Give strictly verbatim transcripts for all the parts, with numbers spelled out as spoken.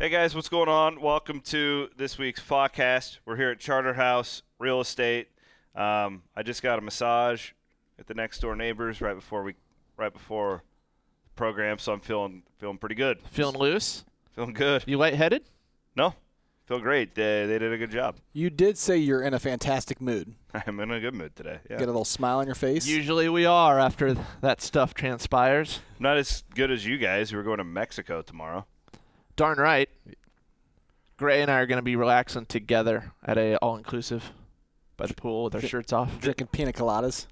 Hey guys, what's going on? Welcome to this week's podcast. We're here at Charterhouse Real Estate. Um, I just got a massage at the next door neighbors right before we, right before the program, so I'm feeling feeling pretty good. Feeling loose? Feeling good. You lightheaded? No, feel great. They they did a good job. You did say you're in a fantastic mood. I'm in a good mood today. Yeah. Get a little smile on your face. Usually we are after that stuff transpires. Not as good as you guys. We're going to Mexico tomorrow. Darn right. Gray and I are going to be relaxing together at a all-inclusive by the pool with our shirts off. Drinking pina coladas.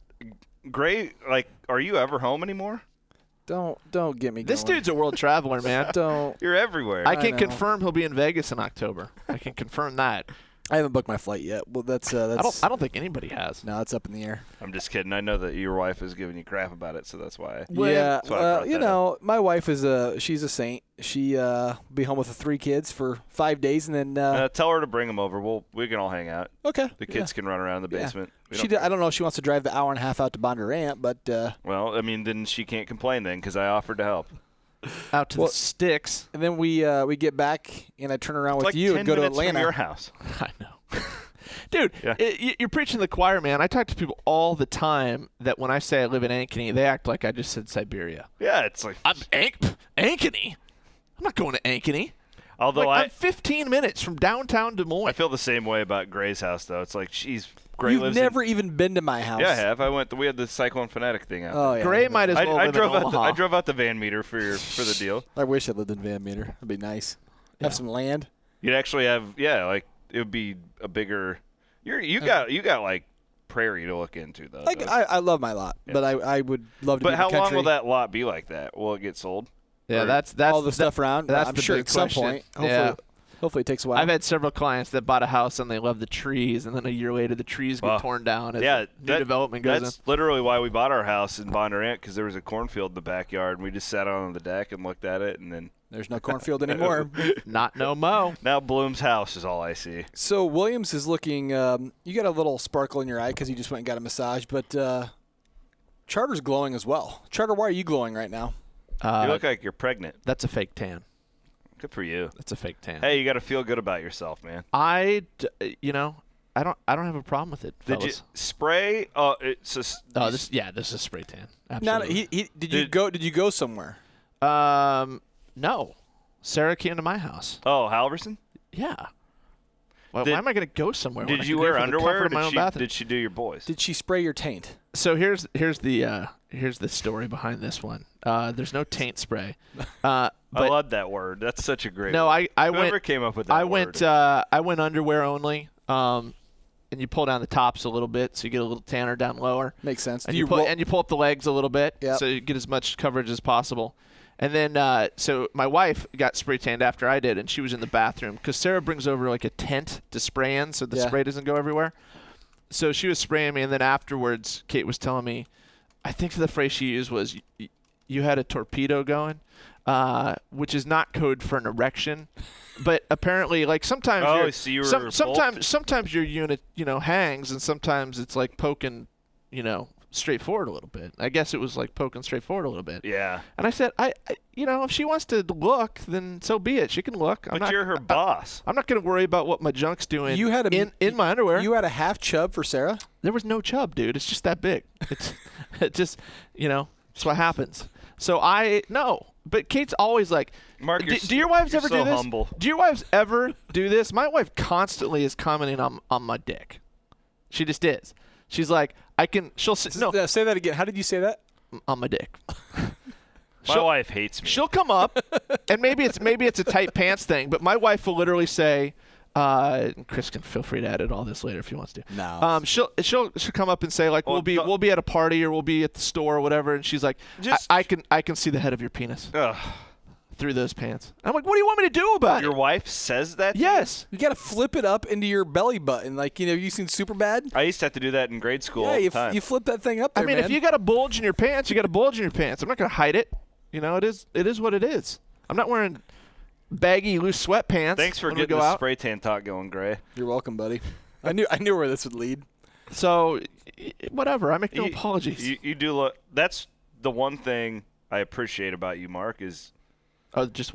Gray, like, are you ever home anymore? Don't don't get me going. This dude's a world traveler, man. Don't. You're everywhere. I I can know. confirm he'll be in Vegas in October. I can confirm that. I haven't booked my flight yet. Well, that's uh, that's. I don't. I don't think anybody has. No, it's up in the air. I'm just kidding. I know that your wife is giving you crap about it, so that's why. yeah, That's why I uh, brought you that know, my wife is a she's a saint. She uh be home with the three kids for five days and then. Uh, Uh, tell her to bring them over. We'll we can all hang out. okay. The kids can run around in the Yeah. basement. We She. don't d- care. I don't know if she wants to drive the hour and a half out to Bondurant, but uh, Well, I mean, then she can't complain then because I offered to help. Out to Well- the sticks. and then we uh, we get back and I turn around It's with like you ten and go to minutes Atlanta. from your house. I know. Dude, Yeah. it, y- you're preaching to the choir, man. I talk to people all the time that when I say I live in Ankeny, they act like I just said Siberia. Yeah, it's like. I'm Ank- Ankeny? I'm not going to Ankeny. Although Like, I, I'm fifteen minutes from downtown Des I Moines. feel the same way about Gray's house though. It's like she's Gray You've lives in- never even been to my house. Yeah, I have. I went. We had the Cyclone Fanatic thing out. Oh yeah. Gray might as I, well I live drove in out. The, Omaha. I drove out the van meter for your for the deal. I wish I lived in Van Meter. That'd be nice. Have some land. You'd actually have. Yeah, like it would be a bigger. You're you got you got like prairie to look into though. Like don't I, I love my lot, Yeah. but I, I would love to But be in how the long country. will that lot be like that? Will it get sold? yeah, Or- that's that's all the stuff around? that's I'm the sure big at some question. point. Hopefully, Yeah. hopefully it takes a while. I've had several clients that bought a house and they love the trees, and then a year later the trees get Wow. torn down as Yeah, new that- development goes That's in. literally why we bought our house in Bondurant because there was a cornfield in the backyard, and we just sat on the deck and looked at it, and then There's no cornfield anymore. Not no mo. now Bloom's house is all I see. So Williams is looking. Um, you got a little sparkle in your eye because you just went and got a massage, but uh, Charter's glowing as well. Charter, why are you glowing right now? Uh, you look like you're pregnant. that's a fake tan. Good for you. That's a fake tan. Hey, you got to feel good about yourself, man. I, d- you know, I don't, I don't have a problem with it, Did fellas. you spray? Uh, it's just, Oh, this, yeah, this is spray tan. Not, Absolutely. he, he, did you Did- go? Did you go somewhere? um, no. Sarah came to my house. oh, Halverson? Yeah. Well, Did- why am I going to go somewhere? when Did I you can do wear it from the underwear? comfort Or of my did own she, bathroom? did she do your boys? Did she spray your taint? So here's here's the uh, here's the story behind this one. Uh, there's no taint spray. Uh, I but love that word. That's such a great no, word. I I Whoever went came up with that I word. went uh, I went underwear only. Um, and you pull down the tops a little bit so you get a little tanner down lower. Makes sense. And Do you, you pull roll- and you pull up the legs a little bit Yep. so you get as much coverage as possible. And then uh, so my wife got spray tanned after I did, and she was in the bathroom because Sarah brings over like a tent to spray in so the Yeah. spray doesn't go everywhere. So she was spraying me, and then afterwards, Kate was telling me, I think the phrase she used was, "Y- "You had a torpedo going," uh, which is not code for an erection, but apparently, like sometimes, Oh, you're- so you were some, both- sometimes, sometimes your unit, you know, hangs, and sometimes it's like poking, you know, straight forward a little bit. I guess it was like poking straight forward a little bit. Yeah. And I said, I, I you know, if she wants to look, then so be it. She can look. I'm But not, you're her I- boss. I'm not going to worry about what my junk's doing. You had a- in in my underwear. You had a half chub for Sarah. There was no chub, dude. It's just that big. It's it just, you know, it's what happens. So I no, but Kate's always like, Mark, do, you're do your wives you're ever so do this? humble. Do your wives ever do this? My wife constantly is commenting on on my dick. She just is. She's like, I can. She'll sit no Uh, say that again. How did you say that? on my dick. My She'll- wife hates me. She'll come up, and maybe it's maybe it's a tight pants thing, but my wife will literally say, uh, Chris can feel free to edit all this later if he wants to. No. Um, she'll she'll she'll come up and say like Well, we'll be don't- we'll be at a party or we'll be at the store or whatever, and she's like, Just- I, I can I can see the head of your penis Ugh. through those pants. I'm like, what do you want me to do about Your it? wife says that? to you? Yes. You gotta flip it up into your belly button, like you know. You seen Superbad? I used to have to do that in grade school all Yeah, the you, time. f- you flip that thing up I there, mean, man. if you got a bulge in your pants, you got a bulge in your pants. I'm not gonna hide it. You know, it is it is what it is. I'm not wearing baggy loose sweatpants. Thanks for when we getting go the out. spray tan talk going, Gray. You're welcome, buddy. I knew I knew where this would lead. So, y- whatever. I make no You- apologies. You, you do look. That's the one thing I appreciate about you, Mark. Is oh, just one.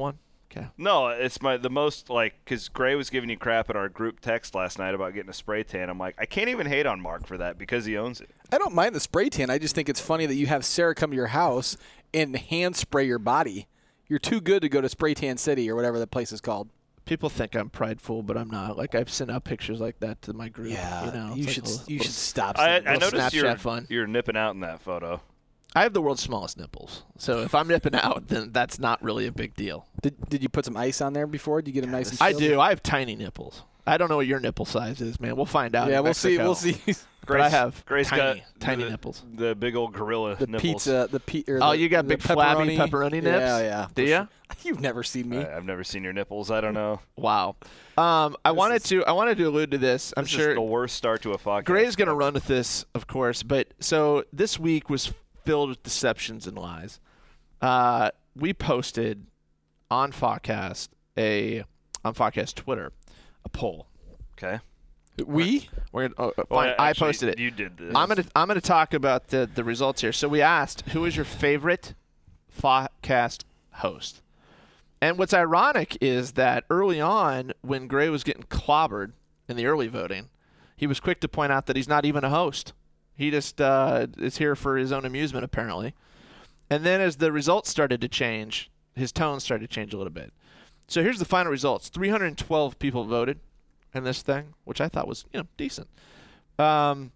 Okay. No, it's my the most like because Gray was giving you crap in our group text last night about getting a spray tan. I'm like, I can't even hate on Mark for that because he owns it. I don't mind the spray tan. I just think it's funny that you have Sarah come to your house and hand spray your body. You're too good to go to Spray Tan City or whatever the place is called. People think I'm prideful, but I'm not. Like I've sent out pictures like that to my group. Yeah, you know, you it's should like a little- you should stop. I, saying I that. little noticed Snapchat you're fun. you're nipping out in that photo. I have the world's smallest nipples, so if I'm nipping out, then that's not really a big deal. Did, did you put some ice on there before? Did you get them nice and I sealed? do. I have tiny nipples. I don't know what your nipple size is, man. We'll find out. Yeah, in we'll see. Mexico. We'll see. But I have Gray's tiny, got tiny the, nipples. The big old gorilla The nipples. pizza, the pe- or Oh, the- you got the big flabby pepperoni nips? Yeah, yeah. Do for ya? sure. You've never seen me. I, I've never seen your nipples. I don't know. Wow. Um, I wanted is- to. I wanted to allude to this. I'm This sure is the worst start to a podcast. Gray's going to run with this, of course. But so this week was filled with deceptions and lies. Uh, we posted on Fodcast a on Fodcast Twitter a poll. Okay. We? We're gonna, oh, Well, fine, I actually, posted it. You did this. I'm gonna I'm gonna talk about the the results here. So we asked who is your favorite Fodcast host, and what's ironic is that early on when Gray was getting clobbered in the early voting, he was quick to point out that he's not even a host. He just uh, is here for his own amusement apparently. And then as the results started to change, his tone started to change a little bit. So here's the final results: three hundred twelve people voted in this thing, which I thought was, you know, decent. Um,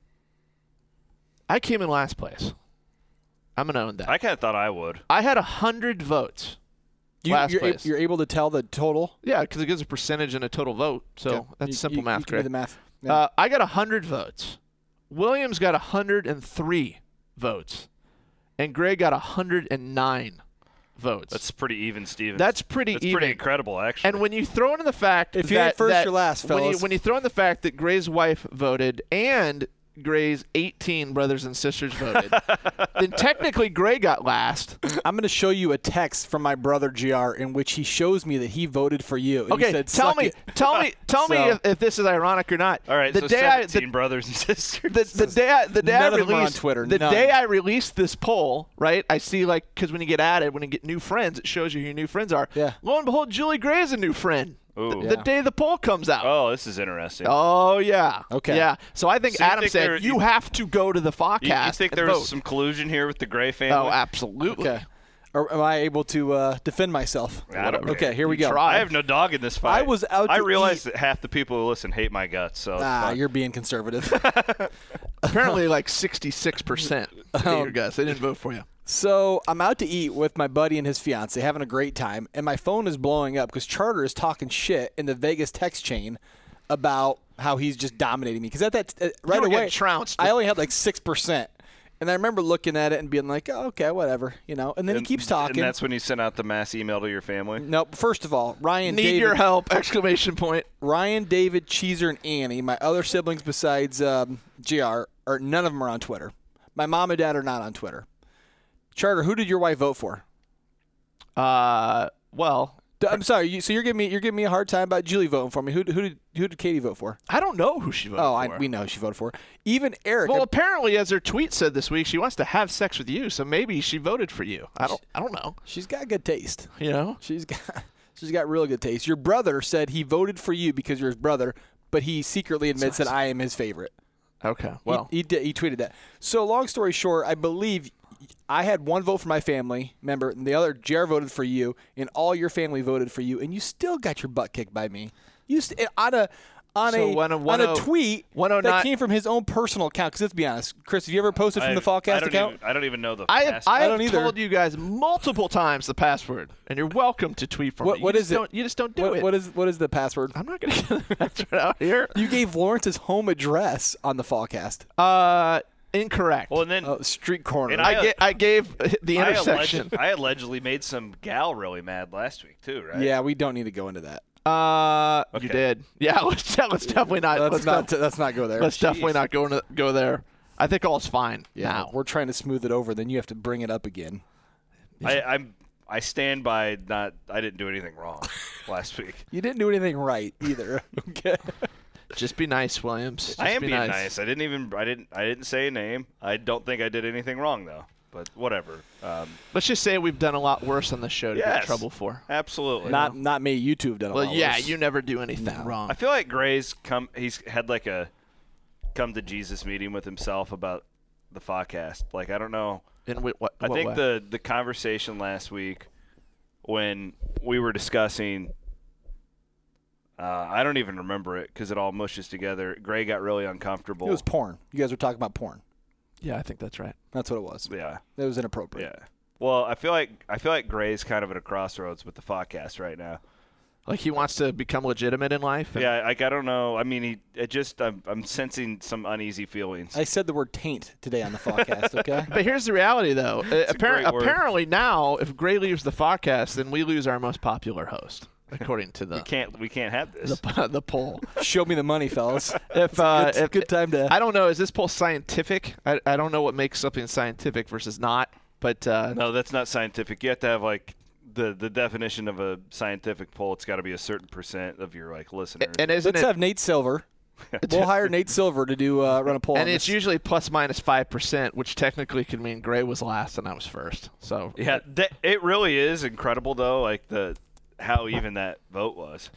I came in last place. I'm gonna own that. I kind of thought I would. I had a hundred votes. You, Last you're, a- place. you're able to tell the total? Yeah, because it gives a percentage and a total vote. So Okay. that's You- simple you, math, you give me Greg. the math. Yeah. Uh, I got a hundred votes. Williams got a hundred and three votes, and Gray got a hundred and nine votes. That's pretty even, Steven. That's pretty That's even. pretty incredible, actually. And when you throw in the fact If you that, ain't first, that you're last, when you, fellas. when you throw in the fact that Gray's wife voted and Gray's eighteen brothers and sisters voted, then technically Gray got last. I'm going to show you a text from my brother G R in which he shows me that he voted for you. And Okay, he said, tell "Suck me, it." tell me, tell me So- if, if this is ironic or not. All right, the so day I, seventeen the, brothers and sisters. the, the day I, the day None I of them are on released Twitter, the none. day I released this poll, right? I see like because when you get added, when you get new friends, it shows you who your new friends are. Yeah. Lo and behold, Julie Gray is a new friend. Ooh. The Yeah. day the poll comes out. Oh, this is interesting. Oh yeah. Okay. Yeah. So I think So you Adam think said there- you you- have to go to the Fodcast. you, you think and there vote. was some collusion here with the Gray family? Oh, absolutely. Okay. Or am I able to uh, defend myself? I don't Okay, care. here we You go. try. I have no dog in this fight. I was out I to realize eat- that half the people who listen hate my guts. So it's Ah, fine. you're being conservative. Apparently, like sixty-six percent of Oh. your guys, they didn't vote for you. So I'm out to eat with my buddy and his fiance, having a great time, and my phone is blowing up because Charter is talking shit in the Vegas text chain about how he's just dominating me. Because at that uh, right were away, getting trounced. I only had like six percent, and I remember looking at it and being like, oh, "Okay, whatever," you know. And then And- he keeps talking. And that's when you sent out the mass email to your family. no, first of all, Ryan, Need David, your help! Exclamation point. Ryan, David, Cheeser, and Annie, my other siblings besides um, G R, are none of them are on Twitter. My mom and dad are not on Twitter. Charter, who did your wife vote for? Uh, well, D- I'm sorry. You, so you're giving me you're giving me a hard time about Julie voting for me. Who, who did who did Katie vote for? I don't know who she voted Oh, for. I, we know who she voted for. Even Eric. Well, I- apparently, as her tweet said this week, she wants to have sex with you. So maybe she voted for you. I don't. I don't know. she's got good taste. You know. She's got she's got real good taste. Your brother said he voted for you because you're his brother, but he secretly admits that I am his favorite. Okay. He- Well, he, did, he tweeted that. So long story short, I believe I had one vote for my family member, and the other J R voted for you, and all your family voted for you, and you still got your butt kicked by me. You st- on a on So a one oh- on one a oh- tweet one oh nine that came from his own personal account. Because let's be honest, Chris, have you ever posted from I, the I Fallcast don't account? Even, I don't even know the I have, password. I I have don't either. told you guys multiple times the password, and you're welcome to tweet from What- me. You what just is it? don't- You just don't do What, it. what is what is the password? I'm not going to get the password out here. You gave Lawrence's home address on the Fallcast. Uh, incorrect. Well, and then Oh, street corner. And I, I- ga- I gave the I, intersection. alleged, I allegedly made some gal really mad last week too, right? yeah, we don't need to go into that. Uh, Okay. you did. Yeah, let's, let's definitely not. Let's let's not def- let's not go there. let's definitely not go into, go there. I think all's fine yeah, now. we're trying to smooth it over. Then you have to bring it up again. I, I'm. I stand by not. I didn't do anything wrong last week. You didn't do anything right either. Okay. Just be nice, Williams. Just I am be being nice. nice. I didn't even. I didn't. I didn't say a name. I don't think I did anything wrong though. but whatever. Um, Let's just say we've done a lot worse on the show to get in Yes. trouble for. absolutely. Not not me. You two have done a Well, lot yeah, worse. you never do anything No. wrong. I feel like Gray's come. He's had like a come to Jesus meeting with himself about the podcast. Like I don't know. In wh- what, I what think way? the the conversation last week when we were discussing. Uh, I don't even remember it because it all mushes together. Gray got really uncomfortable. It was porn. You guys were talking about porn. Yeah, I think that's right. That's what it was. yeah, It was inappropriate. yeah. Well, I feel like I feel like Gray's kind of at a crossroads with the podcast right now. Like he wants to become legitimate in life. and- Yeah, like I don't know. I mean, he it just I'm, I'm sensing some uneasy feelings. I said the word taint today on the podcast, okay? But here's the reality, though. Uh, a appar- great word. apparently now, if Gray leaves the podcast, then we lose our most popular host, according to we the can't we can't have this. the, the poll. Show me the money, fellas. If uh, Good, if, good time to. I don't know, is this poll scientific? I, I don't know what makes something scientific versus not. But uh, No, that's not scientific. You have to have like the the definition of a scientific poll. It's got to be a certain percent of your like listeners. and isn't Let's it? have Nate Silver. We'll hire Nate Silver to do uh, run a poll. and on it's this. usually plus minus five percent, which technically could mean Gray was last and I was first. So yeah, that, it really is incredible though. Like the how even that vote was.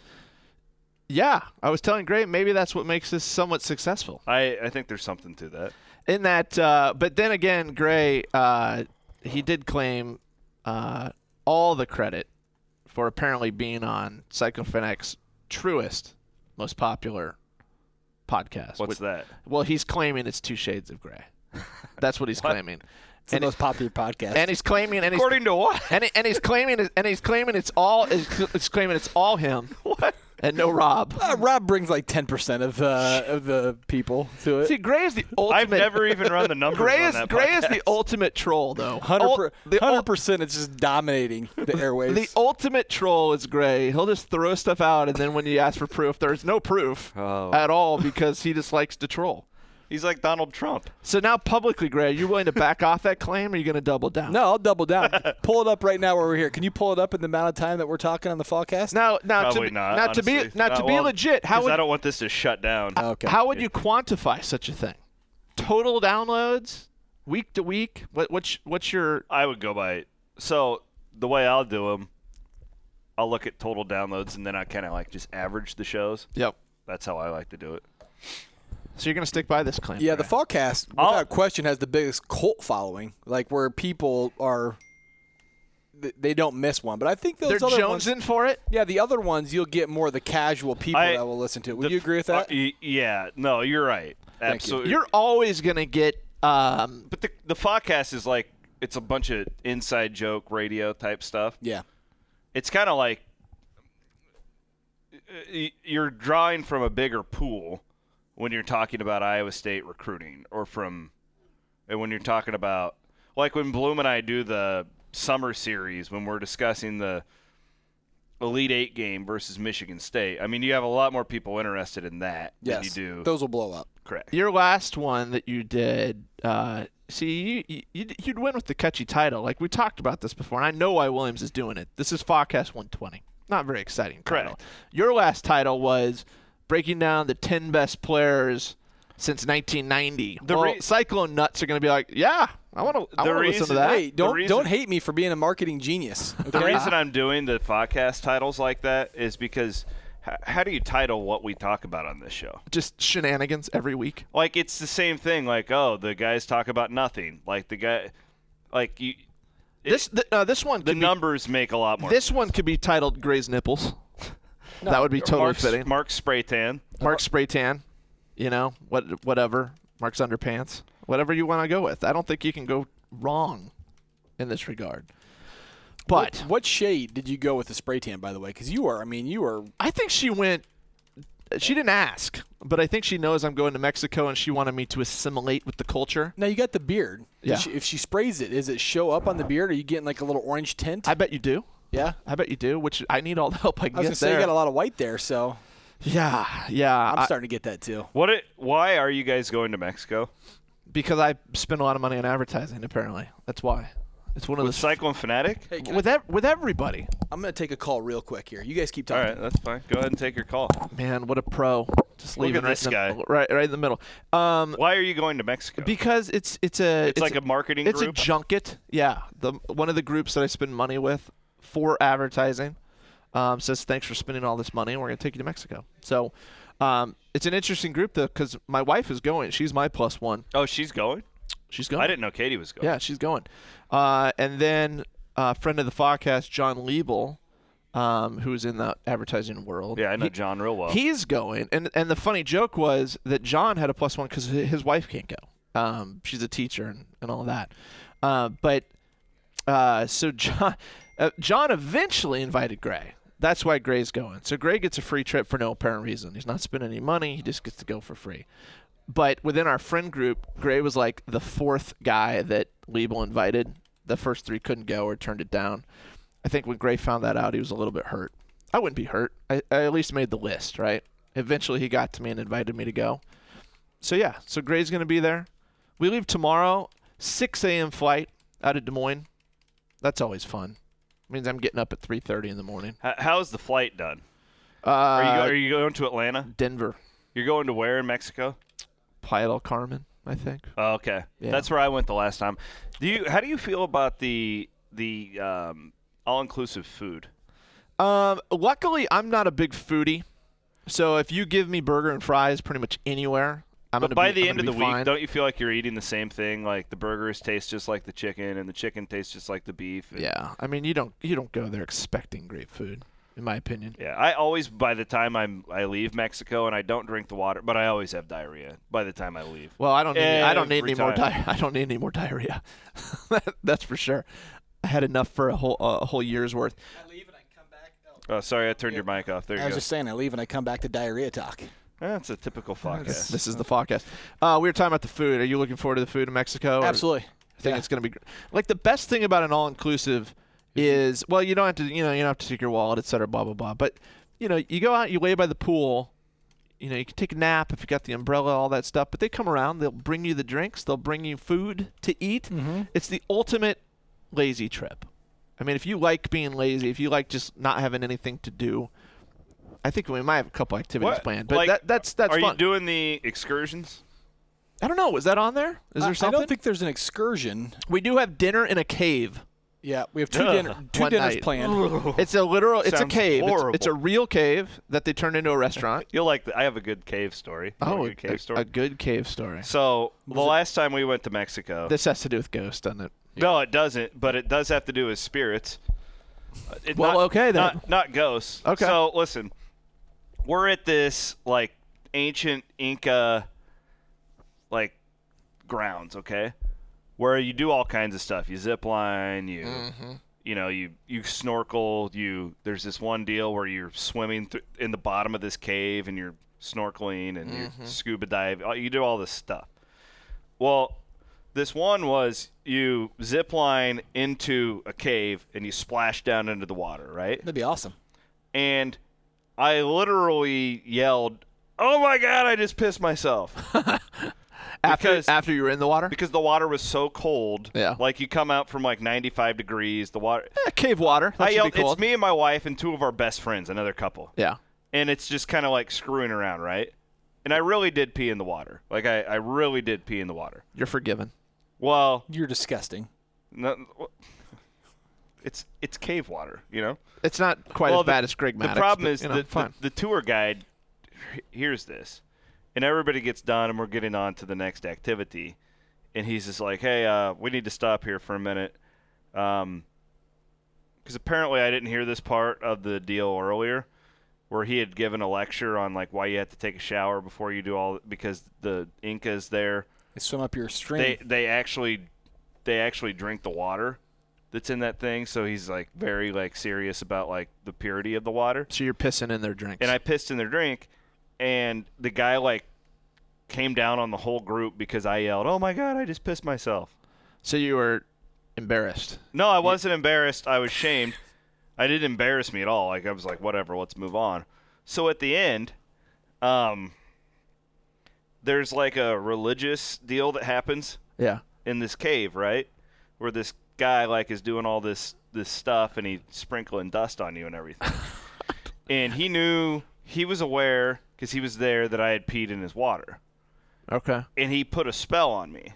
yeah, I was telling Gray maybe that's what makes this somewhat successful. I I think there's something to that. In that, uh, but then again, Gray, uh, he did claim uh, all the credit for apparently being on Psychophanec's truest, most popular podcast. What's Which- that? Well, he's claiming it's Two Shades of Gray. That's what he's claiming. it's the and, most popular podcast. and he's claiming, and he's, According to what? and, he- and he's claiming, and he's claiming it's all, it's claiming it's all him. What? And no Rob. uh, Rob brings like ten percent of uh, of the people to it. See, Gray is the ultimate. I've never even run the numbers Gray on is that Gray is podcast. the ultimate troll, though. Ul- the ul- Hundred percent, it's just dominating the airwaves. The ultimate troll is Gray. He'll just throw stuff out, and then when you ask for proof, there's no proof Oh. at all because he just likes to troll. He's like Donald Trump. So now publicly, Gray, are you willing to back off that claim, or are you going to double down? no, I'll double down. Pull it up right now while we're here. Can you pull it up in the amount of time that we're talking on the Fallcast? Now, now to Probably be, not. now to be honestly. now Uh, to be well, legit, how 'cause would I don't want this to shut down. Okay. how would you quantify such a thing? Total downloads, week to week. What what's what's your I would go by so the way I'll do them. I'll look at total downloads and then I kind of like just average the shows. yep? That's how I like to do it. So you're going to stick by this claim? Yeah, the Gray. Fallcast, I'll- without question, has the biggest cult following. Like where people are, th- they don't miss one. But I think those they're other ones, jonesing for it. yeah, the other ones you'll get more of the casual people I- that will listen to it. Would The- you agree with that? uh, y- yeah. No, you're right. Thank you. Absolutely. You're always going to get. Um, But the the podcast is like it's a bunch of inside joke radio type stuff. yeah. It's kind of like uh, y- you're drawing from a bigger pool when you're talking about Iowa State recruiting, or from, and when you're talking about like when Bloom and I do the summer series when we're discussing the Elite Eight game versus Michigan State. I mean, you have a lot more people interested in that Yes. than you do. Those will blow up. Correct. Your last one that you did, uh, see, you, you, you'd win with the catchy title. Like, we talked about this before, and I know why Williams is doing it. This is Fawcast one twenty. Not very exciting title. Correct. Your last title was breaking down the ten best players since nineteen ninety. The well, re- Cyclone Nuts are going to be like, yeah, I want to I The want to listen to reason- that. Hey, don't reason- don't hate me for being a marketing genius. The Okay? reason I'm doing the podcast titles like that is because h- how do you title what we talk about on this show? Just shenanigans every week. Like it's the same thing. Like oh, the guys talk about nothing. Like the guy, like you. it- This th- uh, this one the could be, numbers make a lot more. this one could be titled Gray's Nipples. that would be totally Mark's, fitting. Mark Spraytan. Mark spray tan, you know, what whatever. Mark's underpants, whatever you want to go with. I don't think you can go wrong in this regard. But what, what shade did you go with the spray tan, by the way? Because you are, I mean, you are. I think she went. She didn't ask, but I think she knows I'm going to Mexico, and she wanted me to assimilate with the culture. Now you got the beard. Did Yeah. She, if she sprays it, does it show up on the beard? Are you getting like a little orange tint? I bet you do. yeah. I bet you do. Which I need all the help I can I was get gonna say there. you got a lot of white there, so yeah, yeah. I'm I- starting to get that too. What? It, why are you guys going to Mexico? because I spend a lot of money on advertising. Apparently, that's why. It's one of With the Cyclone Fanatic? Hey, can with ev- with everybody. I'm going to take a call real quick here. You guys keep All talking. right, that's fine. Go ahead and take your call. Man, what a pro! Just Look leaving at right this in the, guy. right right in the middle. Um, Why are you going to Mexico? because it's it's a it's, like a marketing it's group? a junket. Yeah, the one of the groups that I spend money with for advertising um, says thanks for spending all this money. We're gonna take you to Mexico. So um, it's an interesting group though because my wife is going. She's my plus one. Oh, she's going? She's going. I didn't know Katie was going. Yeah, she's going. Uh, and then a uh, friend of the podcast, John Liebel, um, who's in the advertising world. Yeah, I know he- John real well. He's going, and and the funny joke was that John had a plus one because his wife can't go. Um, she's a teacher and, and all that. Uh, but uh, so John, uh, John eventually invited Gray. That's why Gray's going. So Gray gets a free trip for no apparent reason. He's not spending any money. He just gets to go for free. But within our friend group, Gray was like the fourth guy that Liebel invited. The first three couldn't go or turned it down. I think when Gray found that out, he was a little bit hurt. I wouldn't be hurt. I, I at least made the list, right? Eventually, he got to me and invited me to go. So, yeah. So, Gray's going to be there. We leave tomorrow, six a.m. flight out of Des Moines. That's always fun. Means I'm getting up at three thirty in the morning. H- How's the flight done? Uh, Are you, are you going to Atlanta? Denver. You're going to where in Mexico? Playa del Carmen, I think. Oh, okay. Yeah. That's where I went the last time. Do you? How do you feel about the the um, all-inclusive food? Um, luckily, I'm not a big foodie. So, if you give me burger and fries pretty much anywhere, I'm But gonna by be, the I'm end of gonna the be week, fine. don't you feel like you're eating the same thing? Like the burgers taste just like the chicken, and the chicken tastes just like the beef. and- Yeah, I mean, you don't you don't go there expecting great food, in my opinion. Yeah, I always by the time I'm I leave Mexico and I don't drink the water, but I always have diarrhea by the time I leave. Well, I don't need I don't need Every any more time. di- I don't need any more diarrhea. That's for sure. I had enough for a whole uh, a whole year's worth. I leave and I come back. Oh. Oh, sorry, I turned your mic off. There I you was go. just saying, I leave and I come back to diarrhea talk. That's a typical podcast. This is the podcast. Uh, we were talking about the food. Are you looking forward to the food in Mexico? or- Absolutely. I think Yeah. it's going to be gr- like the best thing about an all-inclusive is well, you don't have to, you know, you don't have to take your wallet, et cetera, blah blah blah. But you know, you go out, you lay by the pool. You know, you can take a nap if you got the umbrella, all that stuff. But they come around, they'll bring you the drinks, they'll bring you food to eat. Mm-hmm. It's the ultimate lazy trip. I mean, if you like being lazy, if you like just not having anything to do, I think we might have a couple activities What- planned. But like, that, that's that's Are fun. you doing the excursions? I don't know. Was that on there? Is I, there I something? don't think there's an excursion. we do have dinner in a cave. Yeah, we have two Ugh. dinner, two One dinners night. planned. It's a literal. It's a Sounds cave. It's, horrible. it's a real cave that they turned into a restaurant. You'll like. The, I have a good cave story. You want Oh, a a, good cave story. a good cave story. So the Was it- last time we went to Mexico, This has to do with ghosts, doesn't it? no, it doesn't. But it does have to do with spirits. Uh, It, Well, not- okay then. Not, not ghosts. Okay. So listen, we're at this like ancient Inca like grounds, okay, where you do all kinds of stuff. You zip line, you Mm-hmm. you know, you you snorkel. You there's this one deal where you're swimming th- in the bottom of this cave and you're snorkeling and Mm-hmm. you scuba dive. uh, You do all this stuff. Well, this one was you zip line into a cave and you splash down into the water, right? That'd be awesome. And I literally yelled, "Oh my god, I just pissed myself." After Because- after you were in the water. Because the water was so cold. Yeah. Like you come out from like ninety-five degrees, the water Eh, cave water. That I should yelled, be cold. it's me and my wife and two of our best friends, another couple. Yeah. And it's just kind of like screwing around, right? And I really did pee in the water. Like I, I really did pee in the water. You're forgiven. Well, You're disgusting. no, it's it's cave water, you know? It's not quite Well, as bad the- as Greg The Maddox. problem but, is you know, the, the, fine. the tour guide h- hears this, and everybody gets done, and we're getting on to the next activity, and he's just like, "Hey, uh, we need to stop here for a minute," um, because apparently I didn't hear this part of the deal earlier, where he had given a lecture on like why you have to take a shower before you do all because the Incas there They swim up your stream. they they actually they actually drink the water that's in that thing, so he's like very like serious about like the purity of the water. So you're pissing in their drinks. And I pissed in their drink, and the guy like came down on the whole group because I yelled, "Oh my god, I just pissed myself." so you were embarrassed. No, I wasn't embarrassed. I was shamed. I didn't embarrass me at all. Like I was like, whatever, let's move on. So at the end, um, there's like a religious deal that happens Yeah. in this cave, right? Where this guy like is doing all this this stuff and he's sprinkling dust on you and everything. And he knew, he was aware because he was there that I had peed in his water. Okay. And he put a spell on me.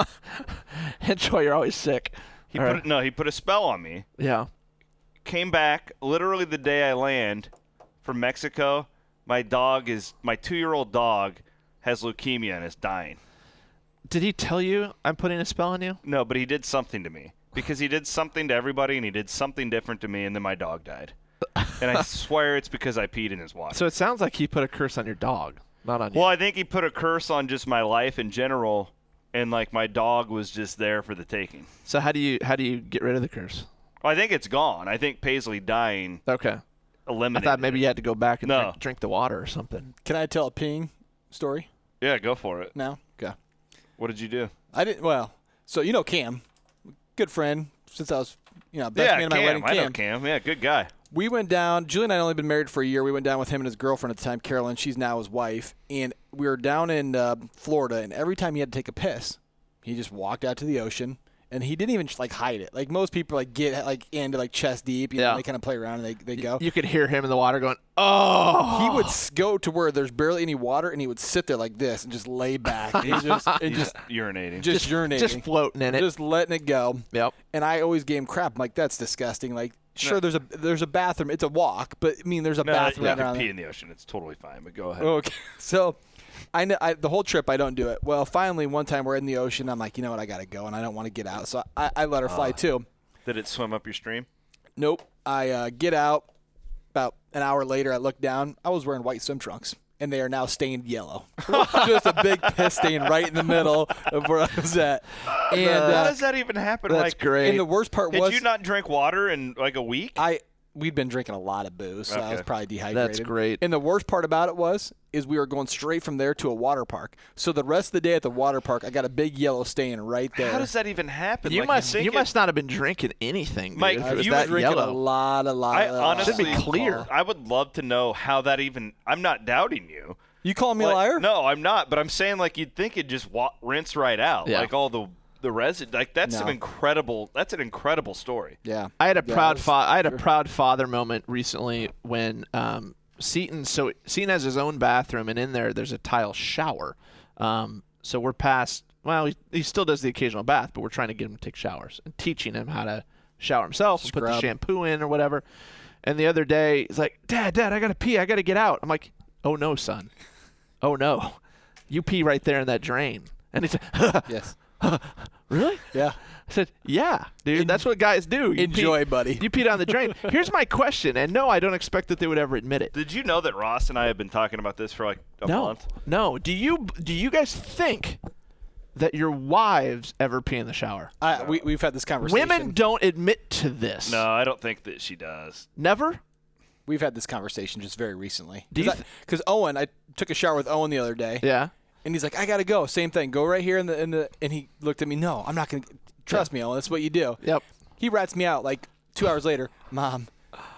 Hence why you're always sick. He All put right. no, he put a spell on me. Yeah. Came back literally the day I land from Mexico. My dog is my two-year-old dog has leukemia and is dying. Did he tell you I'm putting a spell on you? No, but he did something to me because he did something to everybody and he did something different to me, and then my dog died. And I swear it's because I peed in his water. So it sounds like he put a curse on your dog, not on you. Well, I think he put a curse on just my life in general, and like my dog was just there for the taking. So how do you how do you get rid of the curse? Well, I think it's gone. I think Paisley dying Okay. I eliminated. thought maybe it. you had to go back and No. drink, drink the water or something. Can I tell a peeing story Yeah, go for it. now? Okay. What did you do? I didn't. Well, so you know Cam, good friend since I was, you know, best yeah, man at Cam. my wedding. I know Cam. Cam. Yeah, good guy. We went down. Julie and I had only been married for a year. We went down with him and his girlfriend at the time, Carolyn. She's now his wife. And we were down in uh, Florida, and every time he had to take a piss, he just walked out to the ocean, and he didn't even like hide it. Like most people, like get like into like chest deep. You Yeah. know, they kind of play around and they they go. You could hear him in the water going, "Oh!" He would s- go to where there's barely any water, and he would sit there like this and just lay back and just and He's just urinating. just urinating, just floating in it. just letting it go. Yep. And I always gave him crap. I'm like, that's disgusting. Like, sure, there's a there's a bathroom. It's a walk, but I mean, there's a no, bathroom you right can around pee there. in the ocean. It's totally fine. But go ahead. Okay, so I know I, the whole trip I don't do it. Well, finally one time we're in the ocean. I'm like, you know what, I gotta go, and I don't want to get out, so I, I let her fly too. Did it swim up your stream? Nope. I uh, get out. About an hour later, I look down. I was wearing white swim trunks, and they are now stained yellow. Just a big piss stain right in the middle of where I was at. And How uh, does that even happen? That's like, great. and the worst part Did was you not drink water in like a week? I we'd been drinking a lot of booze, so I was Okay. probably dehydrated. That's great. And the worst part about it was, is we were going straight from there to a water park. So the rest of the day at the water park, I got a big yellow stain right there. How does that even happen? You Like, must think you it- must not have been drinking anything, dude, Mike, if it was you that drinking yellow. a lot, a lot. I of honestly Should be clear. I would love to know how that even. I'm not doubting you. You calling me Like, a liar? No, I'm not. But I'm saying like you'd think it'd just wa- rinse right out. Yeah. Like all the the resid. Like that's No. an incredible. That's an incredible story. Yeah. I had a Yeah, proud it was- fa- I had a proud father moment recently when um, Seton so Seton has his own bathroom, and in there there's a tile shower. Um, so we're past. Well, he, he still does the occasional bath, but we're trying to get him to take showers and teaching him how to shower himself and put the Scrub. shampoo in or whatever. And the other day he's like, "Dad, Dad, I gotta pee. I gotta get out." I'm like, "Oh no, son. Oh no, you pee right there in that drain." And he said, Yes. "Really?" Yeah. I said, "Yeah, dude, that's what guys do. You Enjoy, pee, buddy." You pee down the drain." Here's my question, and no, I don't expect that they would ever admit it. Did you know that Ross and I have been talking about this for like a No, month? no. Do you do you guys think that your wives ever pee in the shower? I, we, we've had this conversation. Women don't admit to this. No, I don't think that she does. Never. We've had this conversation just very recently. Do you Because Owen, I took a shower with Owen the other day. Yeah. And he's like, I gotta go. Same thing. Go right here in the in the. And he looked at me. No, I'm not gonna. Trust me, Owen. That's what you do. Yep. He rats me out like two hours later. Mom,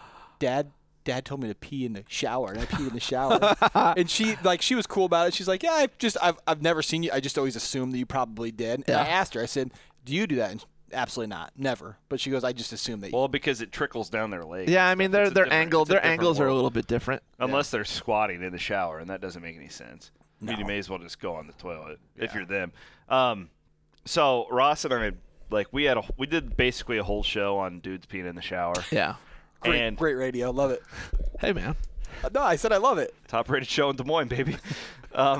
Dad, Dad told me to pee in the shower, and I peed in the shower. And she like she was cool about it. She's like, yeah, I just I've I've never seen you. I just always assumed that you probably did. And Yeah. I asked her. I said, do you do that? And absolutely not. Never. But she goes, I just assumed that. you Well, because it trickles down their legs. Yeah. I and mean, stuff. their It's a their different- angle it's a their different angles are a world. little bit different. Unless they're squatting in the shower, and that doesn't make any sense. I mean, No. you may as well just go on the toilet if you're them. Um, so Ross and I, like, we had a we did basically a whole show on dudes peeing in the shower. Yeah. great, and great radio. Love it. Hey, man. Uh, No, I said I love it. top rated show in Des Moines, baby. um,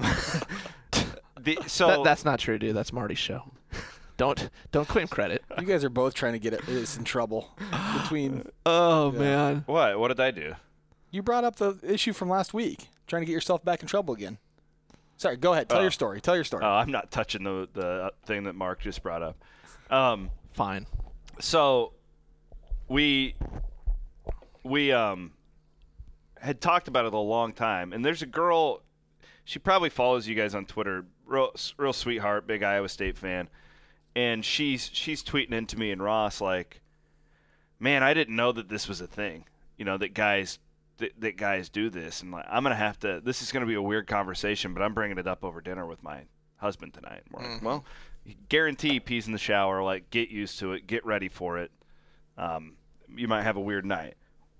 the, so That, that's not true, dude. That's Marty's show. Don't don't claim credit. You guys are both trying to get it- us in trouble between. Oh man. what? What did I do? You brought up the issue from last week, trying to get yourself back in trouble again. Sorry, go ahead. Tell Oh. your story. Tell your story. Uh, I'm not touching the the thing that Mark just brought up. Um, Fine. so we we um had talked about it a long time, and there's a girl. She probably follows you guys on Twitter. Real, real sweetheart, big Iowa State fan, and she's she's tweeting into me and Ross like, "Man, I didn't know that this was a thing. You know that guys that, that guys do this, and like, I'm gonna have to. This is gonna be a weird conversation, but I'm bringing it up over dinner with my husband tonight." And we're like, Mhm. well, guarantee he pees in the shower. Like, get used to it. Get ready for it. Um, you might have a weird night.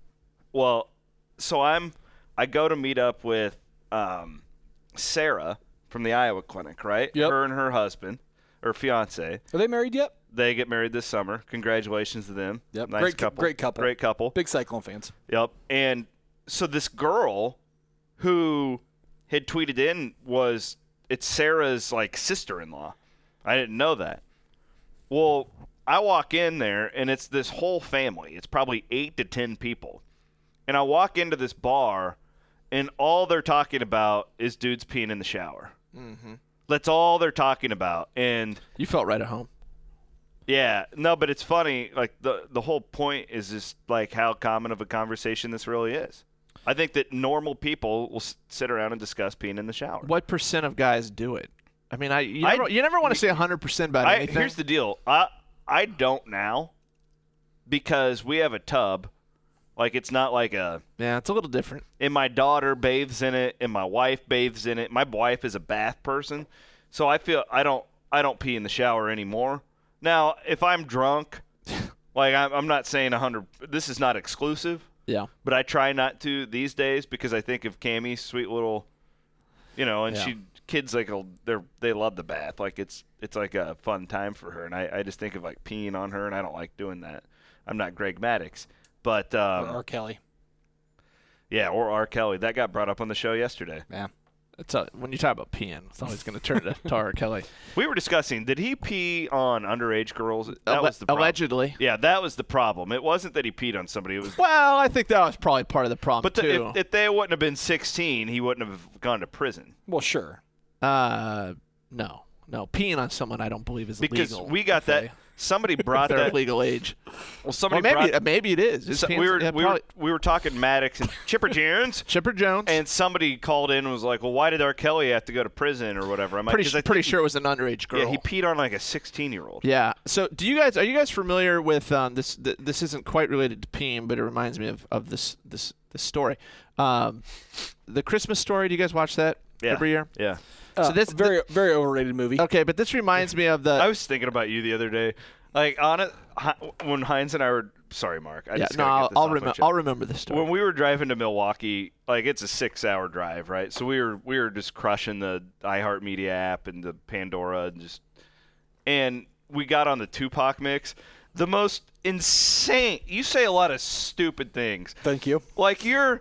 Well, so I'm I go to meet up with um, Sarah from the Iowa Clinic, right? Yep. Her and her husband, or fiance. Are they married yet? They get married this summer. Congratulations to them. Yep. Nice Great cou- couple. great couple. Great couple. Big Cyclone fans. Yep. And so this girl who had tweeted in was it's Sarah's like sister-in-law. I didn't know that. Well, I walk in there and it's this whole family. It's probably eight to ten people. And I walk into this bar and all they're talking about is dudes peeing in the shower. Mm-hmm. That's all they're talking about. And You felt right at home. yeah, no, but it's funny. Like the the whole point is just like how common of a conversation this really is. I think that normal people will s- sit around and discuss peeing in the shower. What percent of guys do it? I mean, I you I- never, you never want to say one hundred percent about I, anything. here's the deal. I I don't now because we have a tub. Like it's not like a. yeah, it's a little different. And my daughter bathes in it, and my wife bathes in it. My wife is a bath person, so I feel I don't I don't pee in the shower anymore. Now, if I'm drunk, like I'm, I'm not saying a hundred. This is not exclusive, Yeah. but I try not to these days because I think of Cammie's sweet little, you know, and Yeah. she kids like they're they love the bath. Like it's it's like a fun time for her, and I, I just think of like peeing on her, and I don't like doing that. I'm not Greg Maddux, but um, or R. Kelly. yeah, or R. Kelly. That got brought up on the show yesterday. Yeah. It's a, when you talk about peeing, it's always going to turn to to R. Kelly. We were discussing, did he pee on underage girls? That Alle- was the problem. allegedly. Yeah, that was the problem. It wasn't that he peed on somebody. It was, Well, I think that was probably part of the problem but the, too. if, if they wouldn't have been sixteen, he wouldn't have gone to prison. Well, sure. uh, no, no, peeing on someone I don't believe is Because illegal. we got if that. they- Somebody if brought they're that. of legal age. Well, somebody Well, maybe brought. maybe it is. His so penis- we were yeah, we were probably- we were talking Maddox and Chipper Jones, Chipper Jones. and somebody called in and was like, "Well, why did R. Kelly have to go to prison or whatever?" I'm like, pretty 'Cause su- I pretty think he- sure it was an underage girl. Yeah, he peed on like a sixteen-year-old. Yeah. So, do you guys are you guys familiar with um, this? Th- this isn't quite related to peeing, but it reminds me of, of this this this story. Um, the Christmas Story. Do you guys watch that Yeah. every year? Yeah. Uh, So this- very very overrated movie. Okay, but this reminds me of the. I was thinking about you the other day. Like on it, Hi- when Heinz and I were sorry, Mark. I yeah, just no, gotta I'll get this I'll, off my remem- chest. I'll remember the story. When we were driving to Milwaukee, like it's a six-hour drive, right? So we were we were just crushing the iHeartMedia app and the Pandora and just, and we got on the Tupac mix. The most insane. You say a lot of stupid things. Thank you. Like your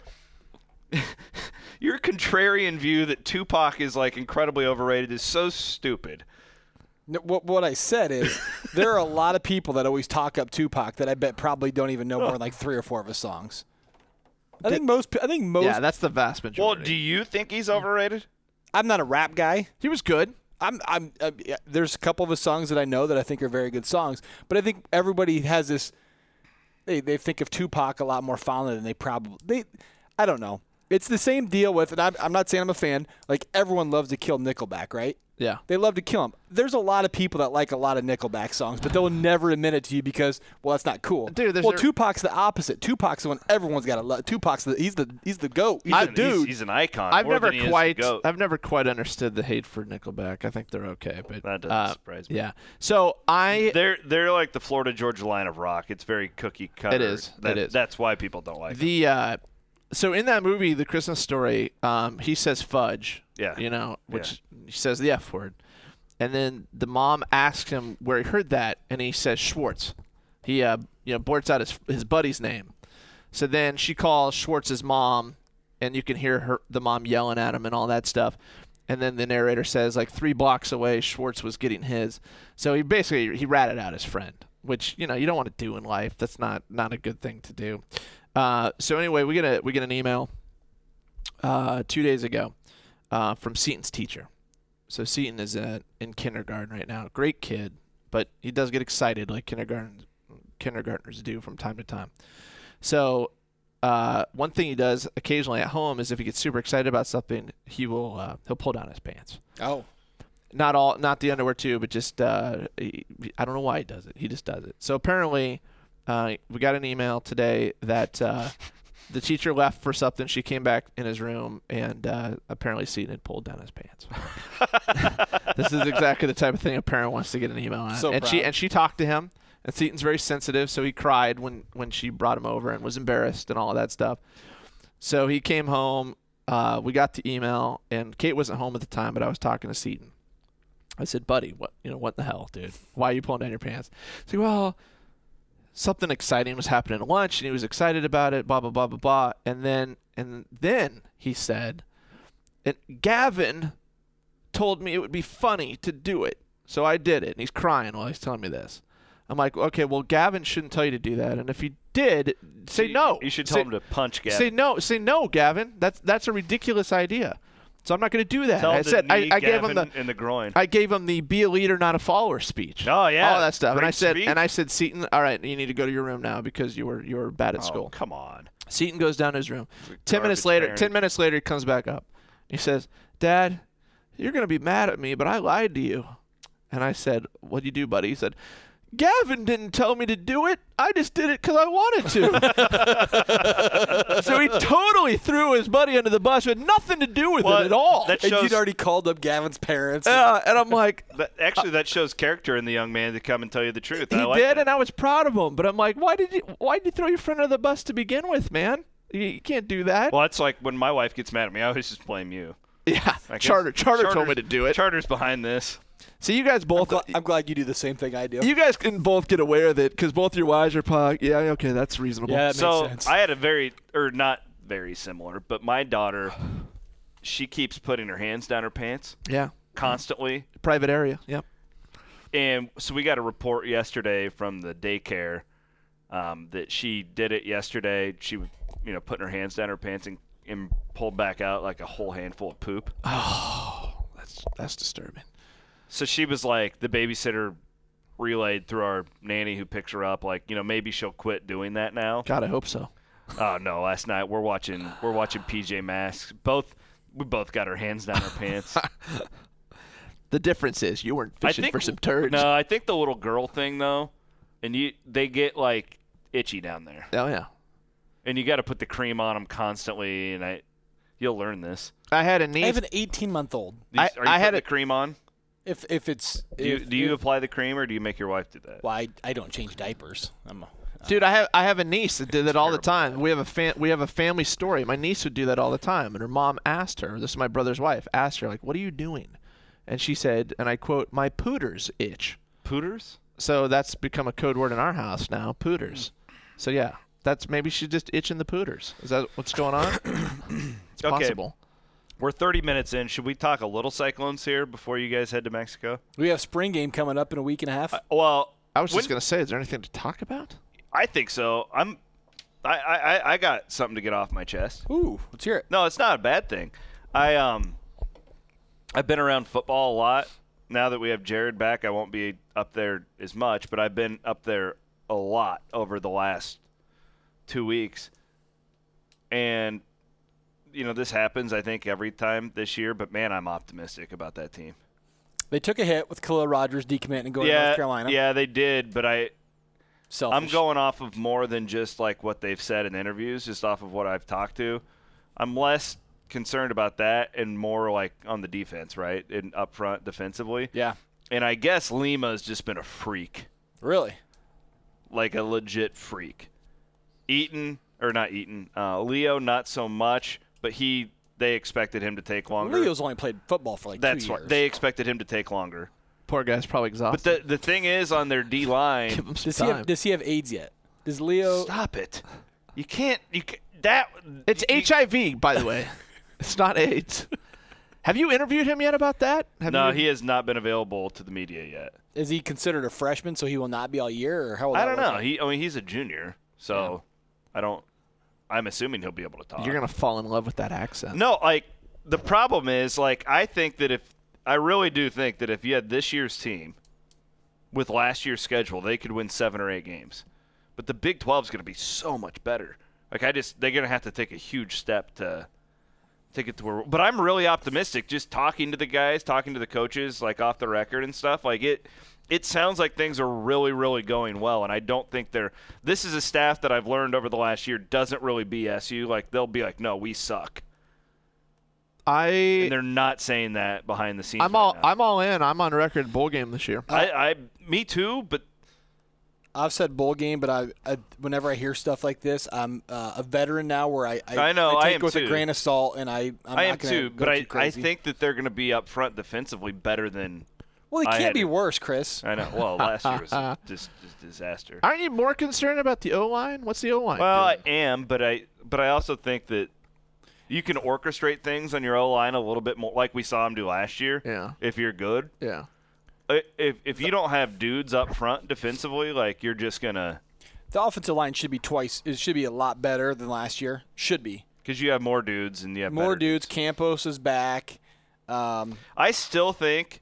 your contrarian view that Tupac is like incredibly overrated is so stupid. No, What, what I said is there are a lot of people that always talk up Tupac that I bet probably don't even know more than like three or four of his songs. I think most. pe- I think most. yeah, that's the vast Well, majority. do you think he's overrated? I'm not a rap guy. he was good. I'm. I'm. Uh, yeah, there's a couple of his songs that I know that I think are very good songs, but I think everybody has this. They they think of Tupac a lot more fondly than they probably. They. I don't know. It's the same deal with, and I'm, I'm not saying I'm a fan. Like everyone loves to kill Nickelback, right? Yeah. They love to kill him. There's a lot of people that like a lot of Nickelback songs, but they'll never admit it to you because, well, that's not cool. Dude, there's well, a- Tupac's the opposite. Tupac's the one everyone's got to love. Tupac's the he's the he's the goat. He's He's the an, dude. He's, he's an icon. I've more never than he is the quite goat. I've never quite understood the hate for Nickelback. I think they're okay, but That doesn't uh, surprise me. Yeah. So I They're they're like the Florida Georgia line of rock. It's very cookie cutter. It is. That, It is. That's why people don't like it. the uh, so in that movie, The Christmas Story, um, he says fudge. Yeah. You know, which he says the F word. And then the mom asks him where he heard that, and he says Schwartz. He, uh, you know, blurts out his his buddy's name. So then she calls Schwartz's mom, and you can hear her the mom yelling at him and all that stuff. And then the narrator says, like three blocks away, Schwartz was getting his. So he basically he ratted out his friend, which you know you don't want to do in life. That's not not a good thing to do. Uh, so anyway, we get a we get an email uh, two days ago uh, from Seaton's teacher. So Seaton is uh, in kindergarten right now. Great kid, but he does get excited like kindergarten kindergartners do from time to time. So uh, one thing he does occasionally at home is if he gets super excited about something, he will uh, he'll pull down his pants. Oh, Not all, not the underwear too, but just uh, he, I don't know why he does it. He just does it. So apparently, uh, we got an email today that uh, the teacher left for something. She came back in his room, and uh, apparently Seton had pulled down his pants. This is exactly the type of thing a parent wants to get an email on. So and proud. she and she talked to him, and Seton's very sensitive, so he cried when, when she brought him over and was embarrassed and all of that stuff. So he came home. Uh, we got the email, and Kate wasn't home at the time, but I was talking to Seton. I said, buddy, what you know, what the hell, dude? Why are you pulling down your pants? He's like, well, something exciting was happening at lunch, and he was excited about it, blah, blah, blah, blah, blah. And then, and then he said, and Gavin told me it would be funny to do it, so I did it. And he's crying while he's telling me this. I'm like, okay, well, Gavin shouldn't tell you to do that. And if he did, say You- no. You should say, tell him to punch Gavin. Say no. Say no, Gavin. That's that's a ridiculous idea. So I'm not going to do that. Tell I him to said I, knee I gave him Gavin the in the groin. I gave him the be a leader, not a follower speech. Oh, yeah. all that stuff. And Great I said speech. and I said, Seton, all right, you need to go to your room now because you were you were bad at Oh, school. come on. Seton goes down to his room. Ten garbage minutes later, parent. ten minutes later, he comes back up. He says, Dad, you're going to be mad at me, but I lied to you. And I said, what'd you do, buddy? He said, Gavin didn't tell me to do it. I just did it because I wanted to. So he totally threw his buddy under the bus. It had nothing to do with Well, it at all. that And shows, you'd already called up Gavin's parents. Yeah, and I'm like, that, actually, that shows character in the young man to come and tell you the truth. he I like did, that. and I was proud of him. But I'm like, why did you? Why did you throw your friend under the bus to begin with, man? You, you can't do that. Well, that's like when my wife gets mad at me, I always just blame you. Yeah, I guess Charter. Charter told Charter's- me to do it. Charter's behind this. So you guys I'm, both. gl- I'm glad you do the same thing I do. You guys can both get away with it because both your wives are pog. Yeah, okay, that's reasonable. Yeah, that makes So sense. I had a very, or not very similar, but my daughter, she keeps putting her hands down her pants yeah. constantly. Private area. Yep. And so we got a report yesterday from the daycare um, that she did it yesterday. She was, you know, putting her hands down her pants and, and pulled back out like a whole handful of poop. Oh, that's that's disturbing. So she was like, the babysitter relayed through our nanny who picks her up, like, you know, maybe she'll quit doing that now. God, I hope so. Oh no! Last night we're watching we're watching P J Masks. Both we both got our hands down our pants. The difference is you weren't I fishing think for some turds. No, I think the little girl thing though, and you they get like itchy down there, Oh yeah. and you got to put the cream on them constantly. And I, you'll learn this. I had a I niece. have an eighteen-month-old. These, I- are you I had putting a- the cream on? If if it's Do you, if, do you if, apply the cream or do you make your wife do that? well, I, I don't change diapers. I'm a, Dude, I have I have a niece that did that all the Terrible. time. We have a fam- we have a family story. My niece would do that all the time, and her mom asked her. This is my brother's wife. Asked her like, "What are you doing?" And she said, and I quote, "My pooters itch." Pooters? So that's become a code word in our house now, pooters. So yeah, that's maybe she's just itching the pooters. Is that what's going on? It's Okay. possible. We're thirty minutes in. Should we talk a little Cyclones here before you guys head to Mexico? we have spring game coming up in a week and a half. Uh, well, I was when- just gonna say, is there anything to talk about? I think so. I'm. I, I, I got something to get off my chest. Ooh, let's hear it. No, it's not a bad thing. I um, I've been around football a lot. Now that we have Jared back, I won't be up there as much, but I've been up there a lot over the last two weeks. And you know, this happens I think every time this year, but man, I'm optimistic about that team. They took a hit with Khalil Rogers decommitting and going to yeah, North Carolina. yeah, they did, but I Selfish. I'm going off of more than just like what they've said in interviews, just off of what I've talked to. I'm less concerned about that and more like on the defense, right? And up front defensively. Yeah. And I guess Lima's just been a freak, Really? like a legit freak. Eaton, or not Eaton, uh, Leo, not so much, but he they expected him to take longer. Leo's only played football for like That's two what years. they expected him to take longer. Poor guy's probably But exhausted. the the thing is, on their D line, Give him some does he time. have Does he have AIDS yet? Does Leo? stop it. You can't. You can, that. It's you- H I V, by the way. It's not AIDS. Have you interviewed him yet about that? Have No, you? he has not been available to the media yet. Is he considered a freshman, so he will not be all year, or how? will I that don't work know. out? He, I mean, he's a junior, so I don't. I'm assuming he'll be able to talk. You're gonna fall in love with that accent. No, like the problem is, like I think that if I really do think that if you had this year's team with last year's schedule, they could win seven or eight games. But the Big twelve is going to be so much better. Like I just, they're going to have to take a huge step to to get to where. But I'm really optimistic. Just talking to the guys, talking to the coaches, like off the record and stuff. Like it, it sounds like things are really, really going well. And I don't think they're. This is a staff that I've learned over the last year doesn't really B S you. Like they'll be like, no, we suck. I. And they're not saying that behind the scenes. I'm right all. now. I'm all in. I'm on record bowl game this year. I, I, me too. But I've said bowl game, but I, I whenever I hear stuff like this, I'm uh, a veteran now where I I, I know, I I take am it with too. a grain of salt, and I I'm I not am gonna too. go But I, too I crazy. think that they're going to be up front defensively better than. well, it I can't had be it. worse, Chris. I know. Well, last year was a dis, dis, disaster. Aren't you more concerned about the O line? What's the O line? Well, I doing? am, but I but I also think that you can orchestrate things on your O line a little bit more, like we saw him do last year. Yeah. If you're good, yeah. I- if if you don't have dudes up front defensively, like you're just gonna The offensive line should be twice. It should be a lot better than last year. Should be because you have more dudes and you have more better dudes. Campos is back. Um, I still think.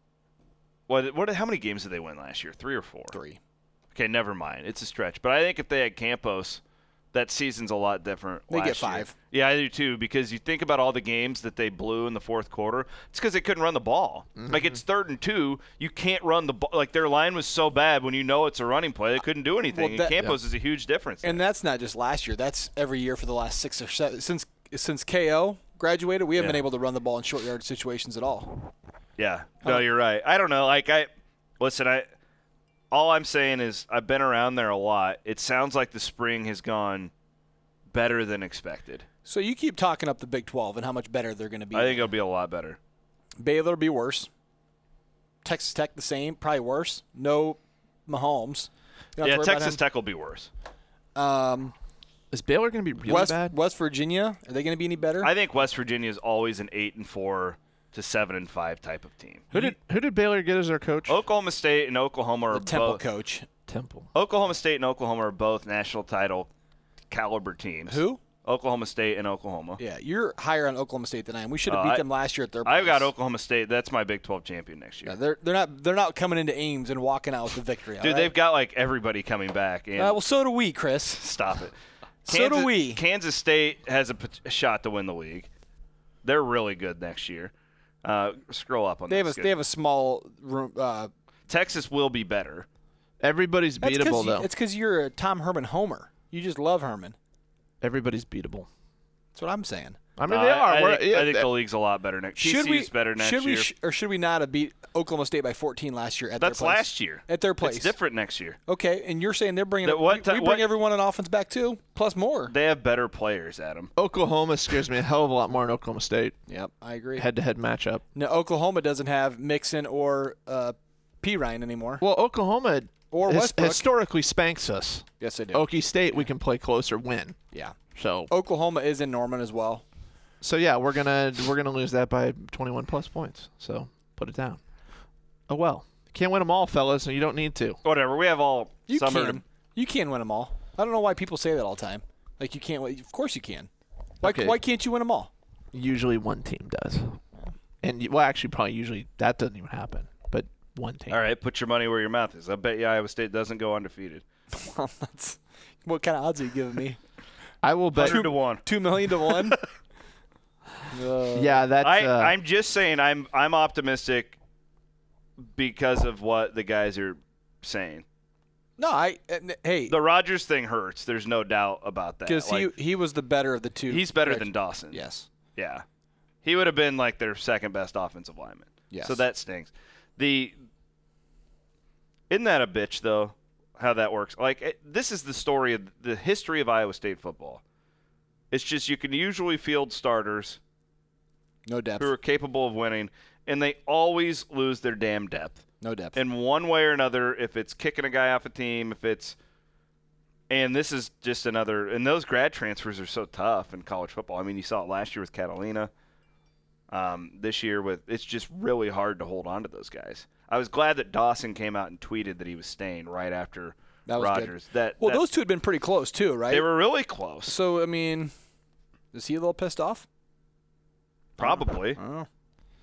What what? How many games did they win last year? Three or four? three. Okay, never mind. It's a stretch, but I think if they had Campos, that season's a lot different. They last get five. Year. Yeah, I do too. Because you think about all the games that they blew in the fourth quarter. It's because they couldn't run the ball. Mm-hmm. Like it's third and two, you can't run the ball. Like their line was so bad when you know it's a running play, they couldn't do anything. Well, that- and Campos is a huge difference. And there. that's not just last year. That's every year for the last six or seven since since K O graduated. We haven't Yeah. been able to run the ball in short yard situations at all. Yeah, no, you're right. I don't know. Like I, listen, I. All I'm saying is I've been around there a lot. It sounds like the spring has gone better than expected. So you keep talking up the Big twelve and how much better they're going to be. I think it'll be a lot better. Baylor will be worse. Texas Tech the same, probably worse. No Mahomes. You don't have Yeah, to worry about Texas him. Tech will be worse. Um, Is Baylor going to be really West bad? West Virginia, are they going to be any better? I think West Virginia is always an eight and four to seven and five type of team. Who did Who did Baylor get as their coach? Oklahoma State and Oklahoma are the Temple both. coach. Temple. Oklahoma State and Oklahoma are both national title caliber teams. Who? Oklahoma State and Oklahoma. Yeah, you're higher on Oklahoma State than I am. We should have Uh, beat I- them last year at their place. I've got Oklahoma State. That's my Big twelve champion next year. Yeah, they're they're not they're not coming into Ames and walking out with the victory. all Dude, right? they've got like everybody coming back. And Uh, well, so do we, Chris. stop it. So Kansas, do we. Kansas State has a, pot- a shot to win the league. They're really good next year. Uh, scroll up on They have that a they have a small room. Uh, Texas will be better. Everybody's that's 'cause beatable you, though. It's because you're a Tom Herman homer. You just love Herman. Everybody's beatable. That's what I'm saying. I mean, Uh, they are. I, We're- think, yeah, I think that- the league's a lot better next. Should T C U's we better next should we year. sh- or should we not have beat Oklahoma State by fourteen last year at That's their place? last year. At their place. It's different next year. Okay, and you're saying they're bringing That what we, ti- we bring what- everyone on offense back too, plus more. They have better players, Adam. Oklahoma scares me a hell of a lot more than Oklahoma State. Yep, I agree. Head-to-head matchup. No, Oklahoma doesn't have Mixon or uh, P. Ryan anymore. Well, Oklahoma Or his- Westbrook. historically spanks us. Yes, they do. Okie State, we can play closer, win. Yeah. So, Oklahoma is in Norman as well. so yeah, we're gonna we're gonna lose that by twenty-one plus points. So put it down. Oh well, can't win them all, fellas, and you don't need to. Whatever. We have all You summer. can. You can win them all. I don't know why people say that all the time. Like you can't win. Of course you can. Why, Okay. why can't you win them all? Usually one team does, and y- well, actually, probably usually that doesn't even happen. But one team. All right, put your money where your mouth is. I bet you Iowa State doesn't go undefeated. Well, that's, what kind of odds are you giving me? I will bet. Hundred to one. Two million to one? uh, Yeah, that's. I, uh, I'm just saying. I'm I'm optimistic because of what the guys are saying. No, I. Uh, hey, The Rodgers thing hurts. There's no doubt about that. because Like, he he was the better of the two. he's better correct? than Dawson. Yes. Yeah. He would have been like their second best offensive lineman. Yes. So that stinks. The Isn't that a bitch though? How that works? Like it, this is the story of the history of Iowa State football. It's just you can usually field starters No depth. who are capable of winning, and they always lose their damn depth. No depth. In one way or another, if it's kicking a guy off a team, if it's and this is just another and those grad transfers are so tough in college football. I mean, you saw it last year with Catalina. Um, this year with it's just really hard to hold on to those guys. I was glad that Dawson came out and tweeted that he was staying right after That was good. Rodgers. That well, that- those two had been pretty close too, right? they were really close. So I mean, is he a little pissed off? Probably. I don't know.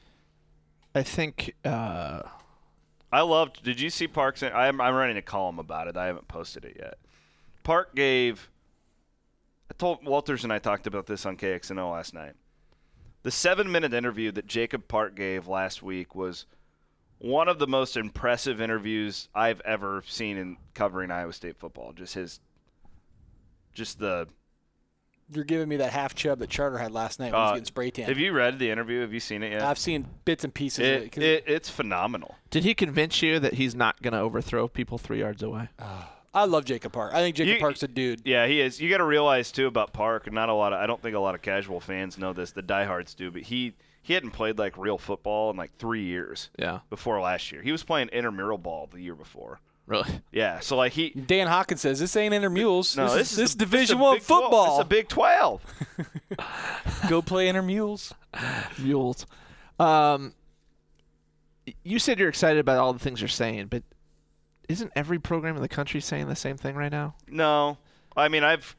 I think. Uh, I loved. Did you see Parks? I'm I'm writing a column about it. I haven't posted it yet. Park gave. I told Walters and I talked about this on K X N O last night. the seven-minute interview that Jacob Park gave last week was one of the most impressive interviews I've ever seen in covering Iowa State football. Just his, just the. You're giving me that half chub that Charter had last night when he was Uh, getting spray tan. have you read the interview? Have you seen it yet? I've seen bits and pieces of It, it. 'cause it it's phenomenal. Did he convince you that he's not going to overthrow people three yards away? I love Jacob Park. I think Jacob You- Park's a dude. Yeah, he is. You got to realize too about Park, and not a lot of. I don't think a lot of casual fans know this. The diehards do, but he he hadn't played like real football in like three years Yeah. before last year. He was playing intramural ball the year before. Really? Yeah, so like he. Dan Hawkins says this ain't intermules. No, this, this, is, this is the- Division this is a One Big twelve. football. It's a Big Twelve. Go play intermules. Mules. Um, y- you said you're excited about all the things you're saying, but isn't every program in the country saying the same thing right now? No, I mean I've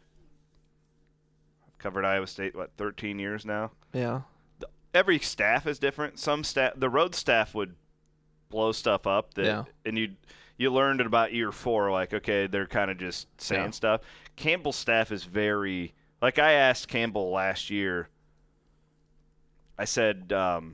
I've covered Iowa State what thirteen years now. Yeah. Every staff is different. Some staff, the road staff would blow stuff up that, Yeah. and you you learned it about year four. Like, okay, they're kind of just saying Yeah. stuff. Campbell's staff is very like I asked Campbell last year. I said, um,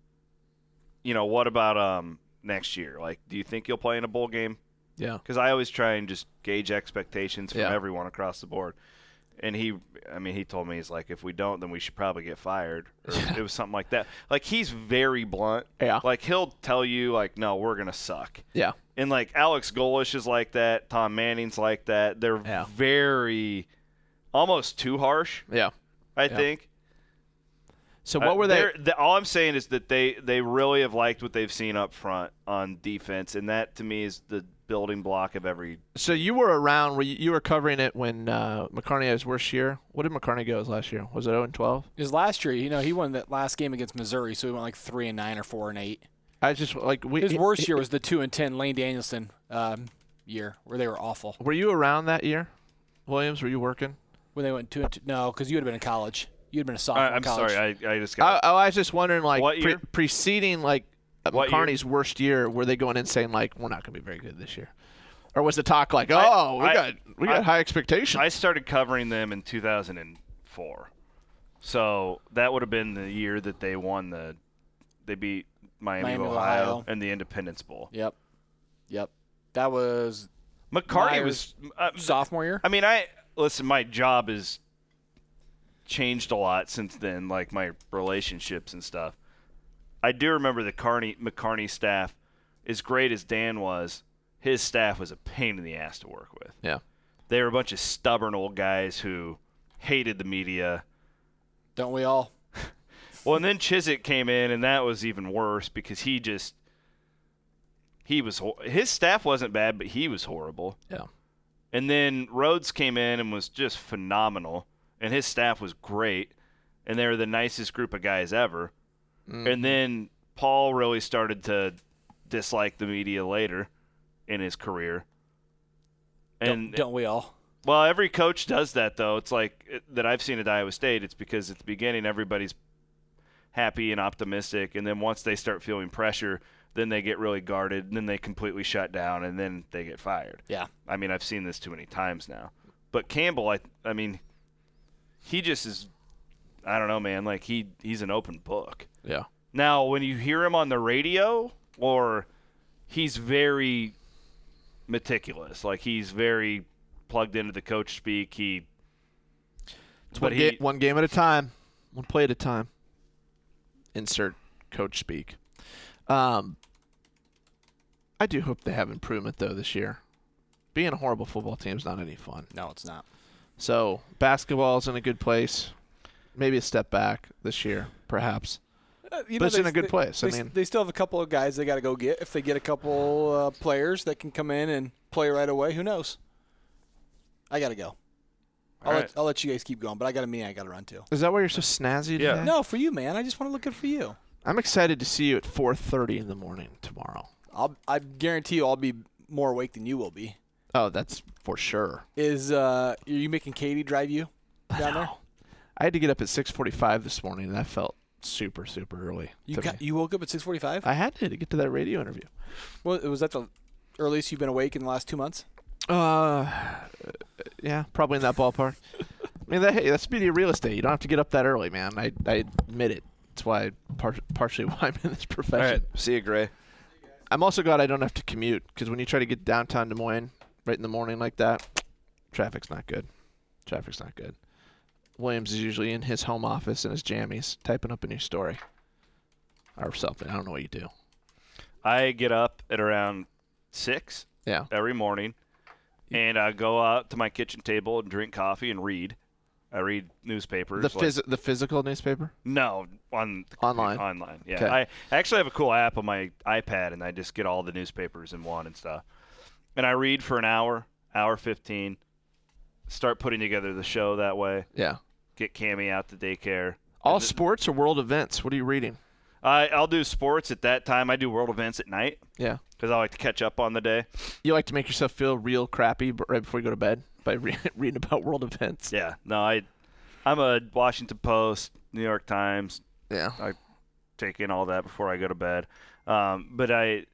you know, what about um next year? Like, do you think you'll play in a bowl game? Yeah. Because I always try and just gauge expectations from Yeah. everyone across the board. And he, I mean, he told me, he's like, if we don't, then we should probably get fired. Or it was something like that. Like, he's very blunt. Yeah. Like, he'll tell you, like, no, we're going to suck. Yeah. And, like, Alex Golish is like that. Tom Manning's like that. They're Yeah. very, almost too harsh, Yeah. I Yeah. think. So what were Uh, they? they're- the, all I'm saying is that they, they really have liked what they've seen up front on defense. And that, to me, is the building block of every So you were around. Were you, you were covering it when uh, McCarney had his worst year? What did McCarney go as last year? Was it zero and twelve? His last year, you know, he won that last game against Missouri, so he went like three and nine or four and eight. I just like we. His worst year was the two and ten Lane Danielson um, year, where they were awful. Were you around that year, Williams? Were you working? When they went two and two, no, because you would have been in college. You would have been a I, sophomore in I'm college. sorry, I, I just I, got I was just wondering, like What pre- year? preceding like uh, What year? McCarney's worst year, were they going in saying like we're not going to be very good this year, or was the talk like, I- oh, we I- got we got I- high expectations? I started covering them in two thousand four. So that would have been the year that they won the they beat Miami, Miami, of Ohio, Ohio. in the Independence Bowl. Yep. Yep. That was McCarty was uh, sophomore year. I mean, I listen, my job has changed a lot since then, like my relationships and stuff. I do remember the Carney McCarney staff, as great as Dan was, his staff was a pain in the ass to work with. yeah. They were a bunch of stubborn old guys who hated the media. Don't we all? Well, and then Chiswick came in, and that was even worse because he just he was hor- his staff wasn't bad, but he was horrible. Yeah. And then Rhodes came in and was just phenomenal, and his staff was great, and they were the nicest group of guys ever. Mm. And then Paul really started to dislike the media later in his career. And Don't, don't we all? well, every coach does that, though. It's like it, that I've seen at Iowa State. It's because at the beginning everybody's happy and optimistic, and then once they start feeling pressure, then they get really guarded, and then they completely shut down, and then they get fired. Yeah. I mean, I've seen this too many times now. But Campbell, I, I mean, he just is. I don't know, man. Like he, he's an open book. Yeah. Now, when you hear him on the radio, or he's very meticulous. Like he's very plugged into the coach speak. He, It's but one, he, ga- one game at a time, one play at a time. Insert coach speak. Um, I do hope they have improvement though this year. Being a horrible football team is not any fun. No, it's not. So basketball's in a good place. Maybe a step back this year, perhaps. Uh, you But it's in they- a good they- place. I They, mean- they still have a couple of guys they got to go get. If they get a couple uh, players that can come in and play right away, who knows? I got to go. I'll, All let, right. I'll let you guys keep going, but I got a meeting I got to run to. Is that why you're so snazzy Yeah. today? No, for you, man. I just want to look good for you. I'm excited to see you at four thirty in the morning tomorrow. I'll, I guarantee you I'll be more awake than you will be. Oh, that's for sure. Is uh, are you making Katie drive you down there? I had to get up at six forty-five this morning, and that felt super, super early. You to got me. you woke up at six forty-five? I had to to get to that radio interview. Well, was that the earliest you've been awake in the last two months? Uh, yeah, probably in that ballpark. I mean, that, hey, that's beauty of real estate. You don't have to get up that early, man. I I admit it. That's why, par- partially why I'm in this All profession. right. See you, Gray. I'm also glad I don't have to commute because when you try to get downtown Des Moines right in the morning like that, traffic's not good. Traffic's not good. Williams is usually in his home office in his jammies typing up a new story or something. I don't know what you do. I get up at around six Yeah. every morning, and I go out to my kitchen table and drink coffee and read. I read newspapers. The like- phys- the physical newspaper? No, on the Online. Online, yeah. 'Kay. I actually have a cool app on my iPad, and I just get all the newspapers in one and stuff. And I read for an hour, hour fifteen. Start putting together the show that way. Yeah. Get Cammy out to daycare. All And th- sports or world events? What are you reading? I I'll do sports at that time. I do world events at night Yeah. because I like to catch up on the day. You like to make yourself feel real crappy b- right before you go to bed by re- reading about world events. Yeah. No, I I'm a Washington Post, New York Times. Yeah. I take in all that before I go to bed. Um, but I,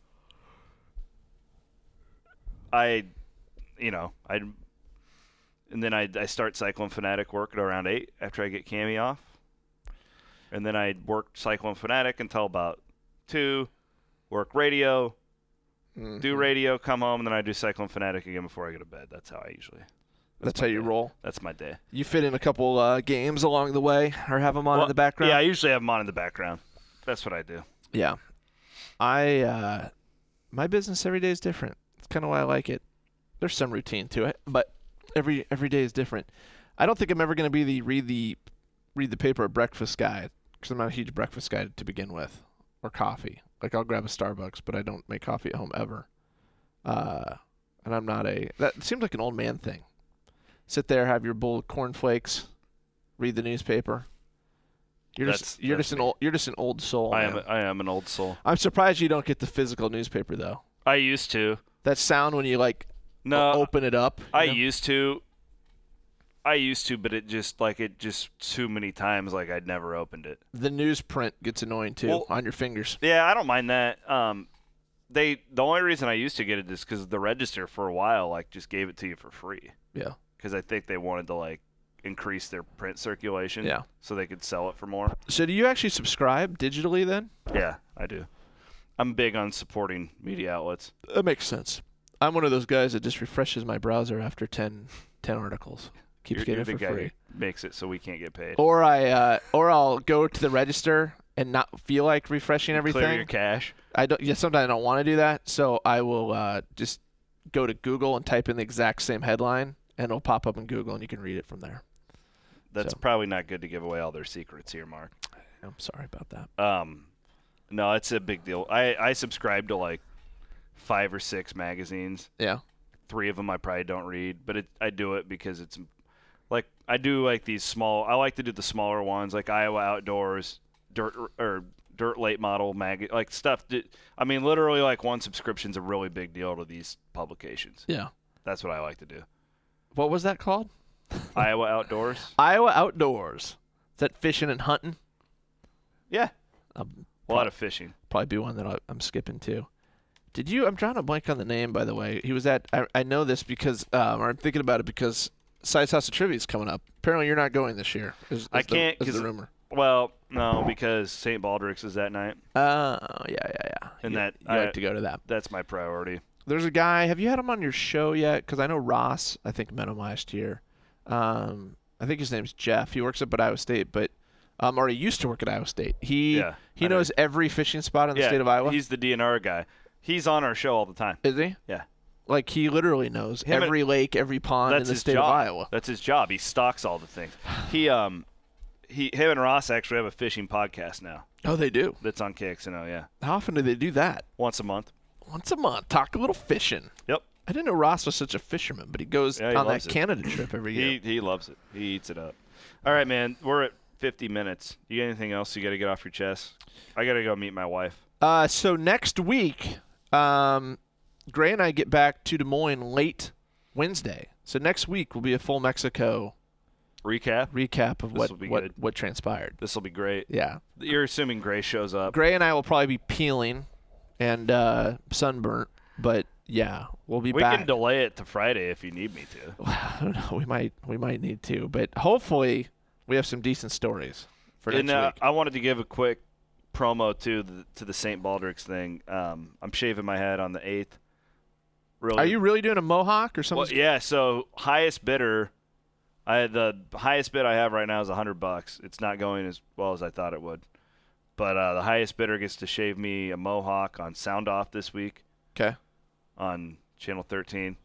I, you know, I, and then I, I start Cyclone Fanatic work at around eight after I get Cammy off. And then I work Cyclone Fanatic until about two, work radio, Mhm. do radio, come home, and then I do Cyclone Fanatic again before I go to bed. That's how I usually. That's my how you day. roll. That's my day. You fit in a couple uh, games along the way or have them on Well, in the background? Yeah, I usually have them on in the background. That's what I do. Yeah. I uh my business every day is different. It's kind of why I like it. There's some routine to it, but every every day is different. I don't think I'm ever going to be the read the read the paper at breakfast guy cuz I'm not a huge breakfast guy to begin with or coffee. Like I'll grab a Starbucks, but I don't make coffee at home ever. Uh and I'm not a that seems like an old man thing. Sit there, have your bowl of cornflakes, read the newspaper. You're That's- just you're that's just an me. old you're just an old soul. I am. man. I am an old soul. I'm surprised you don't get the physical newspaper though. I used to. That sound when you like No, o- open it up. you I know? used to. I used to, but it just like it just too many times. Like I'd never opened it. the newsprint gets annoying too Well- on your fingers. Yeah, I don't mind that. Um, they the only reason I used to get it is because the register for a while like just gave it to you for free Yeah. because I think they wanted to like increase their print circulation. Yeah. So they could sell it for more. So do you actually subscribe digitally then? Yeah, I do. I'm big on supporting media outlets. That makes sense. I'm one of those guys that just refreshes my browser after ten, ten articles. Keeps You're, getting you're it the for guy free. who makes it so we can't get paid. Or I uh, or I'll go to the register and not feel like refreshing everything. Clear your cache. I don't. Yeah, sometimes I don't want to do that, so I will uh, just go to Google and type in the exact same headline, and it'll pop up in Google, and you can read it from there. That's So. probably not good to give away all their secrets here, Mark. I'm sorry about that. Um, no, it's a big deal. I, I subscribe to like five or six magazines. Yeah. Three of them I probably don't read, but it, I do it because it's like I do like these small. I like to do the smaller ones, like Iowa Outdoors, Dirt or Dirt Late Model mag, like stuff. That, I mean, literally, like one subscription's a really big deal to these publications. Yeah. That's what I like to do. What was that called? Iowa Outdoors. Iowa Outdoors. Is that fishing and hunting? Yeah, Um, a lot of fishing. probably be one that I- I'm skipping too. Did you? I'm trying to blank on the name, by the way. He was at. I, I know this because, um, or I'm thinking about it because Size House of Trivia is coming up. Apparently, you're not going this year. Is, is I the, can't, Is 'cause- the rumor? Well, no, because Saint Baldrick's is that night. Oh, yeah, yeah, yeah. And you, that- you I- like to go to that. That's my priority. There's a guy. Have you had him on your show yet? Because I know Ross. I think met him last year. Um, I think his name's Jeff. He works up at Iowa State, but um, or he used to work at Iowa State. He Yeah, he I know. knows every fishing spot in the yeah, state of Iowa. he's the D N R guy. He's on our show all the time. Is he? Yeah. Like he literally knows Him and- every lake, every pond in That's the his state job. of Iowa. That's his job. He stocks all the things. He um, he him and Ross actually have a fishing podcast now. Oh, they do. That's on K X N O. Yeah, How often do they do that? once a month. Once a month. Talk a little fishing. Yep. I didn't know Ross was such a fisherman, but he goes Yeah, he on that loves it. Canada trip every year. He he loves it. He eats it up. All right, man. We're at fifty minutes. You got anything else you got to get off your chest? I got to go meet my wife. Uh, so next week, um, Gray and I get back to Des Moines late Wednesday. So next week will be a full Mexico Recap. recap of This what will be what, good. what transpired. This will be great. Yeah. You're assuming Gray shows up. Gray and I will probably be peeling and uh, sunburnt, but yeah, we'll be We back. can delay it to Friday if you need me to. I don't know. We might we might need to, but hopefully we have some decent stories. for and, next uh, week. I wanted to give a quick promo to the to the Saint Baldrick's thing. Um, I'm shaving my head on the eighth. Really? Are you really doing a mohawk or Well, something? yeah. So highest bidder, I the highest bid I have right now is a hundred bucks. It's not going as well as I thought it would, but uh, the highest bidder gets to shave me a mohawk on Sound Off this week Okay. on Channel thirteen.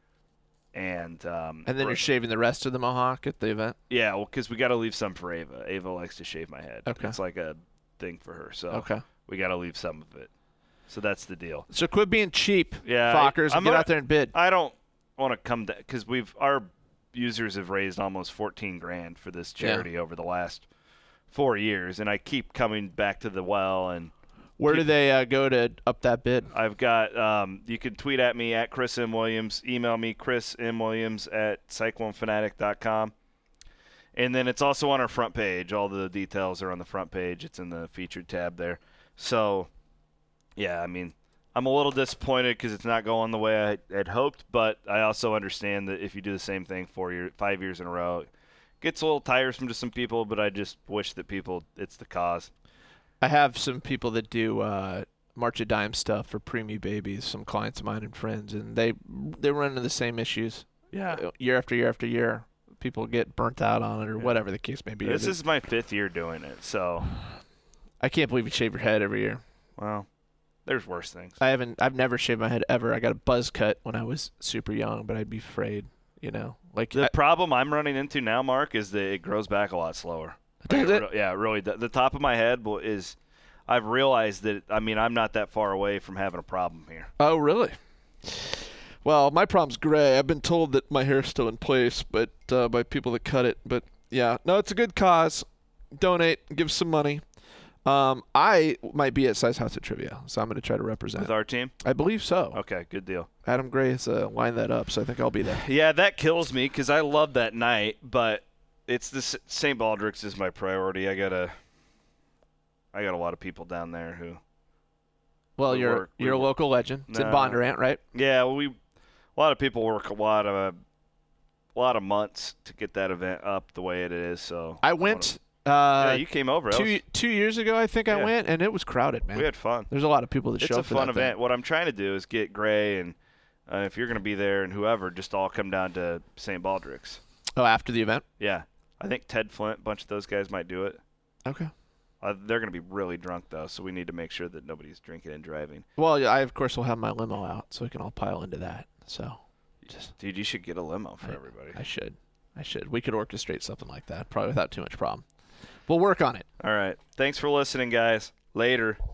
And um, And then you're shaving the rest of the mohawk at the event? yeah, well, because we got to leave some for Ava. Ava likes to shave my head. Okay. It's like a thing for her, so Okay. we got to leave some of it. So that's the deal. So quit being cheap, Yeah, Fockers, I- and I'm get not- out there and bid. I don't want to come down because we've our users have raised almost fourteen grand for this charity over the last four years, and I keep coming back to the well. And Where do they uh, go to up that bid? I've got um, you can tweet at me at Chris M Williams, email me Chris M Williams at cyclone fanatic dot com, and then it's also on our front page. All the details are on the front page. It's in the featured tab there. So, yeah, I mean, I'm a little disappointed because it's not going the way I had hoped, but I also understand that if you do the same thing four year, five years in a row, it gets a little tiresome to some people. But I just wish that people, it's the cause. I have some people that do uh, March of Dime stuff for preemie babies, some clients of mine and friends, and they they run into the same issues. Yeah. Uh, Year after year after year. People get burnt out on it or Yeah. whatever the case may be. This Or is my fifth year doing it, so I can't believe you shave your head every year. well, there's worse things. I haven't. I've never shaved my head ever. I got a buzz cut when I was super young, but I'd be afraid. You know, like The I, problem I'm running into now, Mark, is that it grows back a lot slower. Does Like, it? re- Yeah, really. The, the top of my head will- is, I've realized that, I mean, I'm not that far away from having a problem here. Oh, really? Well, my problem's gray. I've been told that my hair's still in place, but uh, by people that cut it. But yeah, no, it's a good cause. Donate, give some money. Um, I might be at Size House at Trivia, so I'm going to try to represent. With our team? I believe so. Okay, good deal. Adam Gray has uh, lined that up, so I think I'll be there. Yeah, that kills me because I love that night, but it's the S- Saint Baldrick's is my priority. I got a, I got a lot of people down there who, Well, We you're work- we you're a work- local legend. It's in No. Bondurant, right? yeah, we, a lot of people work a lot of, a lot of months to get that event up the way it is. So I wanna- went yeah, uh, you came over. That two was- two years ago, I think I Yeah. went, and it was crowded, man. we had fun. There's a lot of people that It's show a up for fun that thing. event. What I'm trying to do is get Gray and uh, if you're going to be there and whoever, just all come down to Saint Baldrick's. Oh, after the event? Yeah, I think Ted Flint, a bunch of those guys might do it. Okay. Uh, they're going to be really drunk though, so we need to make sure that nobody's drinking and driving. Well, yeah, I of course will have my limo out, so we can all pile into that. So, just Dude, you should get a limo for I- everybody. I should, I should. We could orchestrate something like that, probably without too much problem. We'll work on it. All right. Thanks for listening, guys. Later.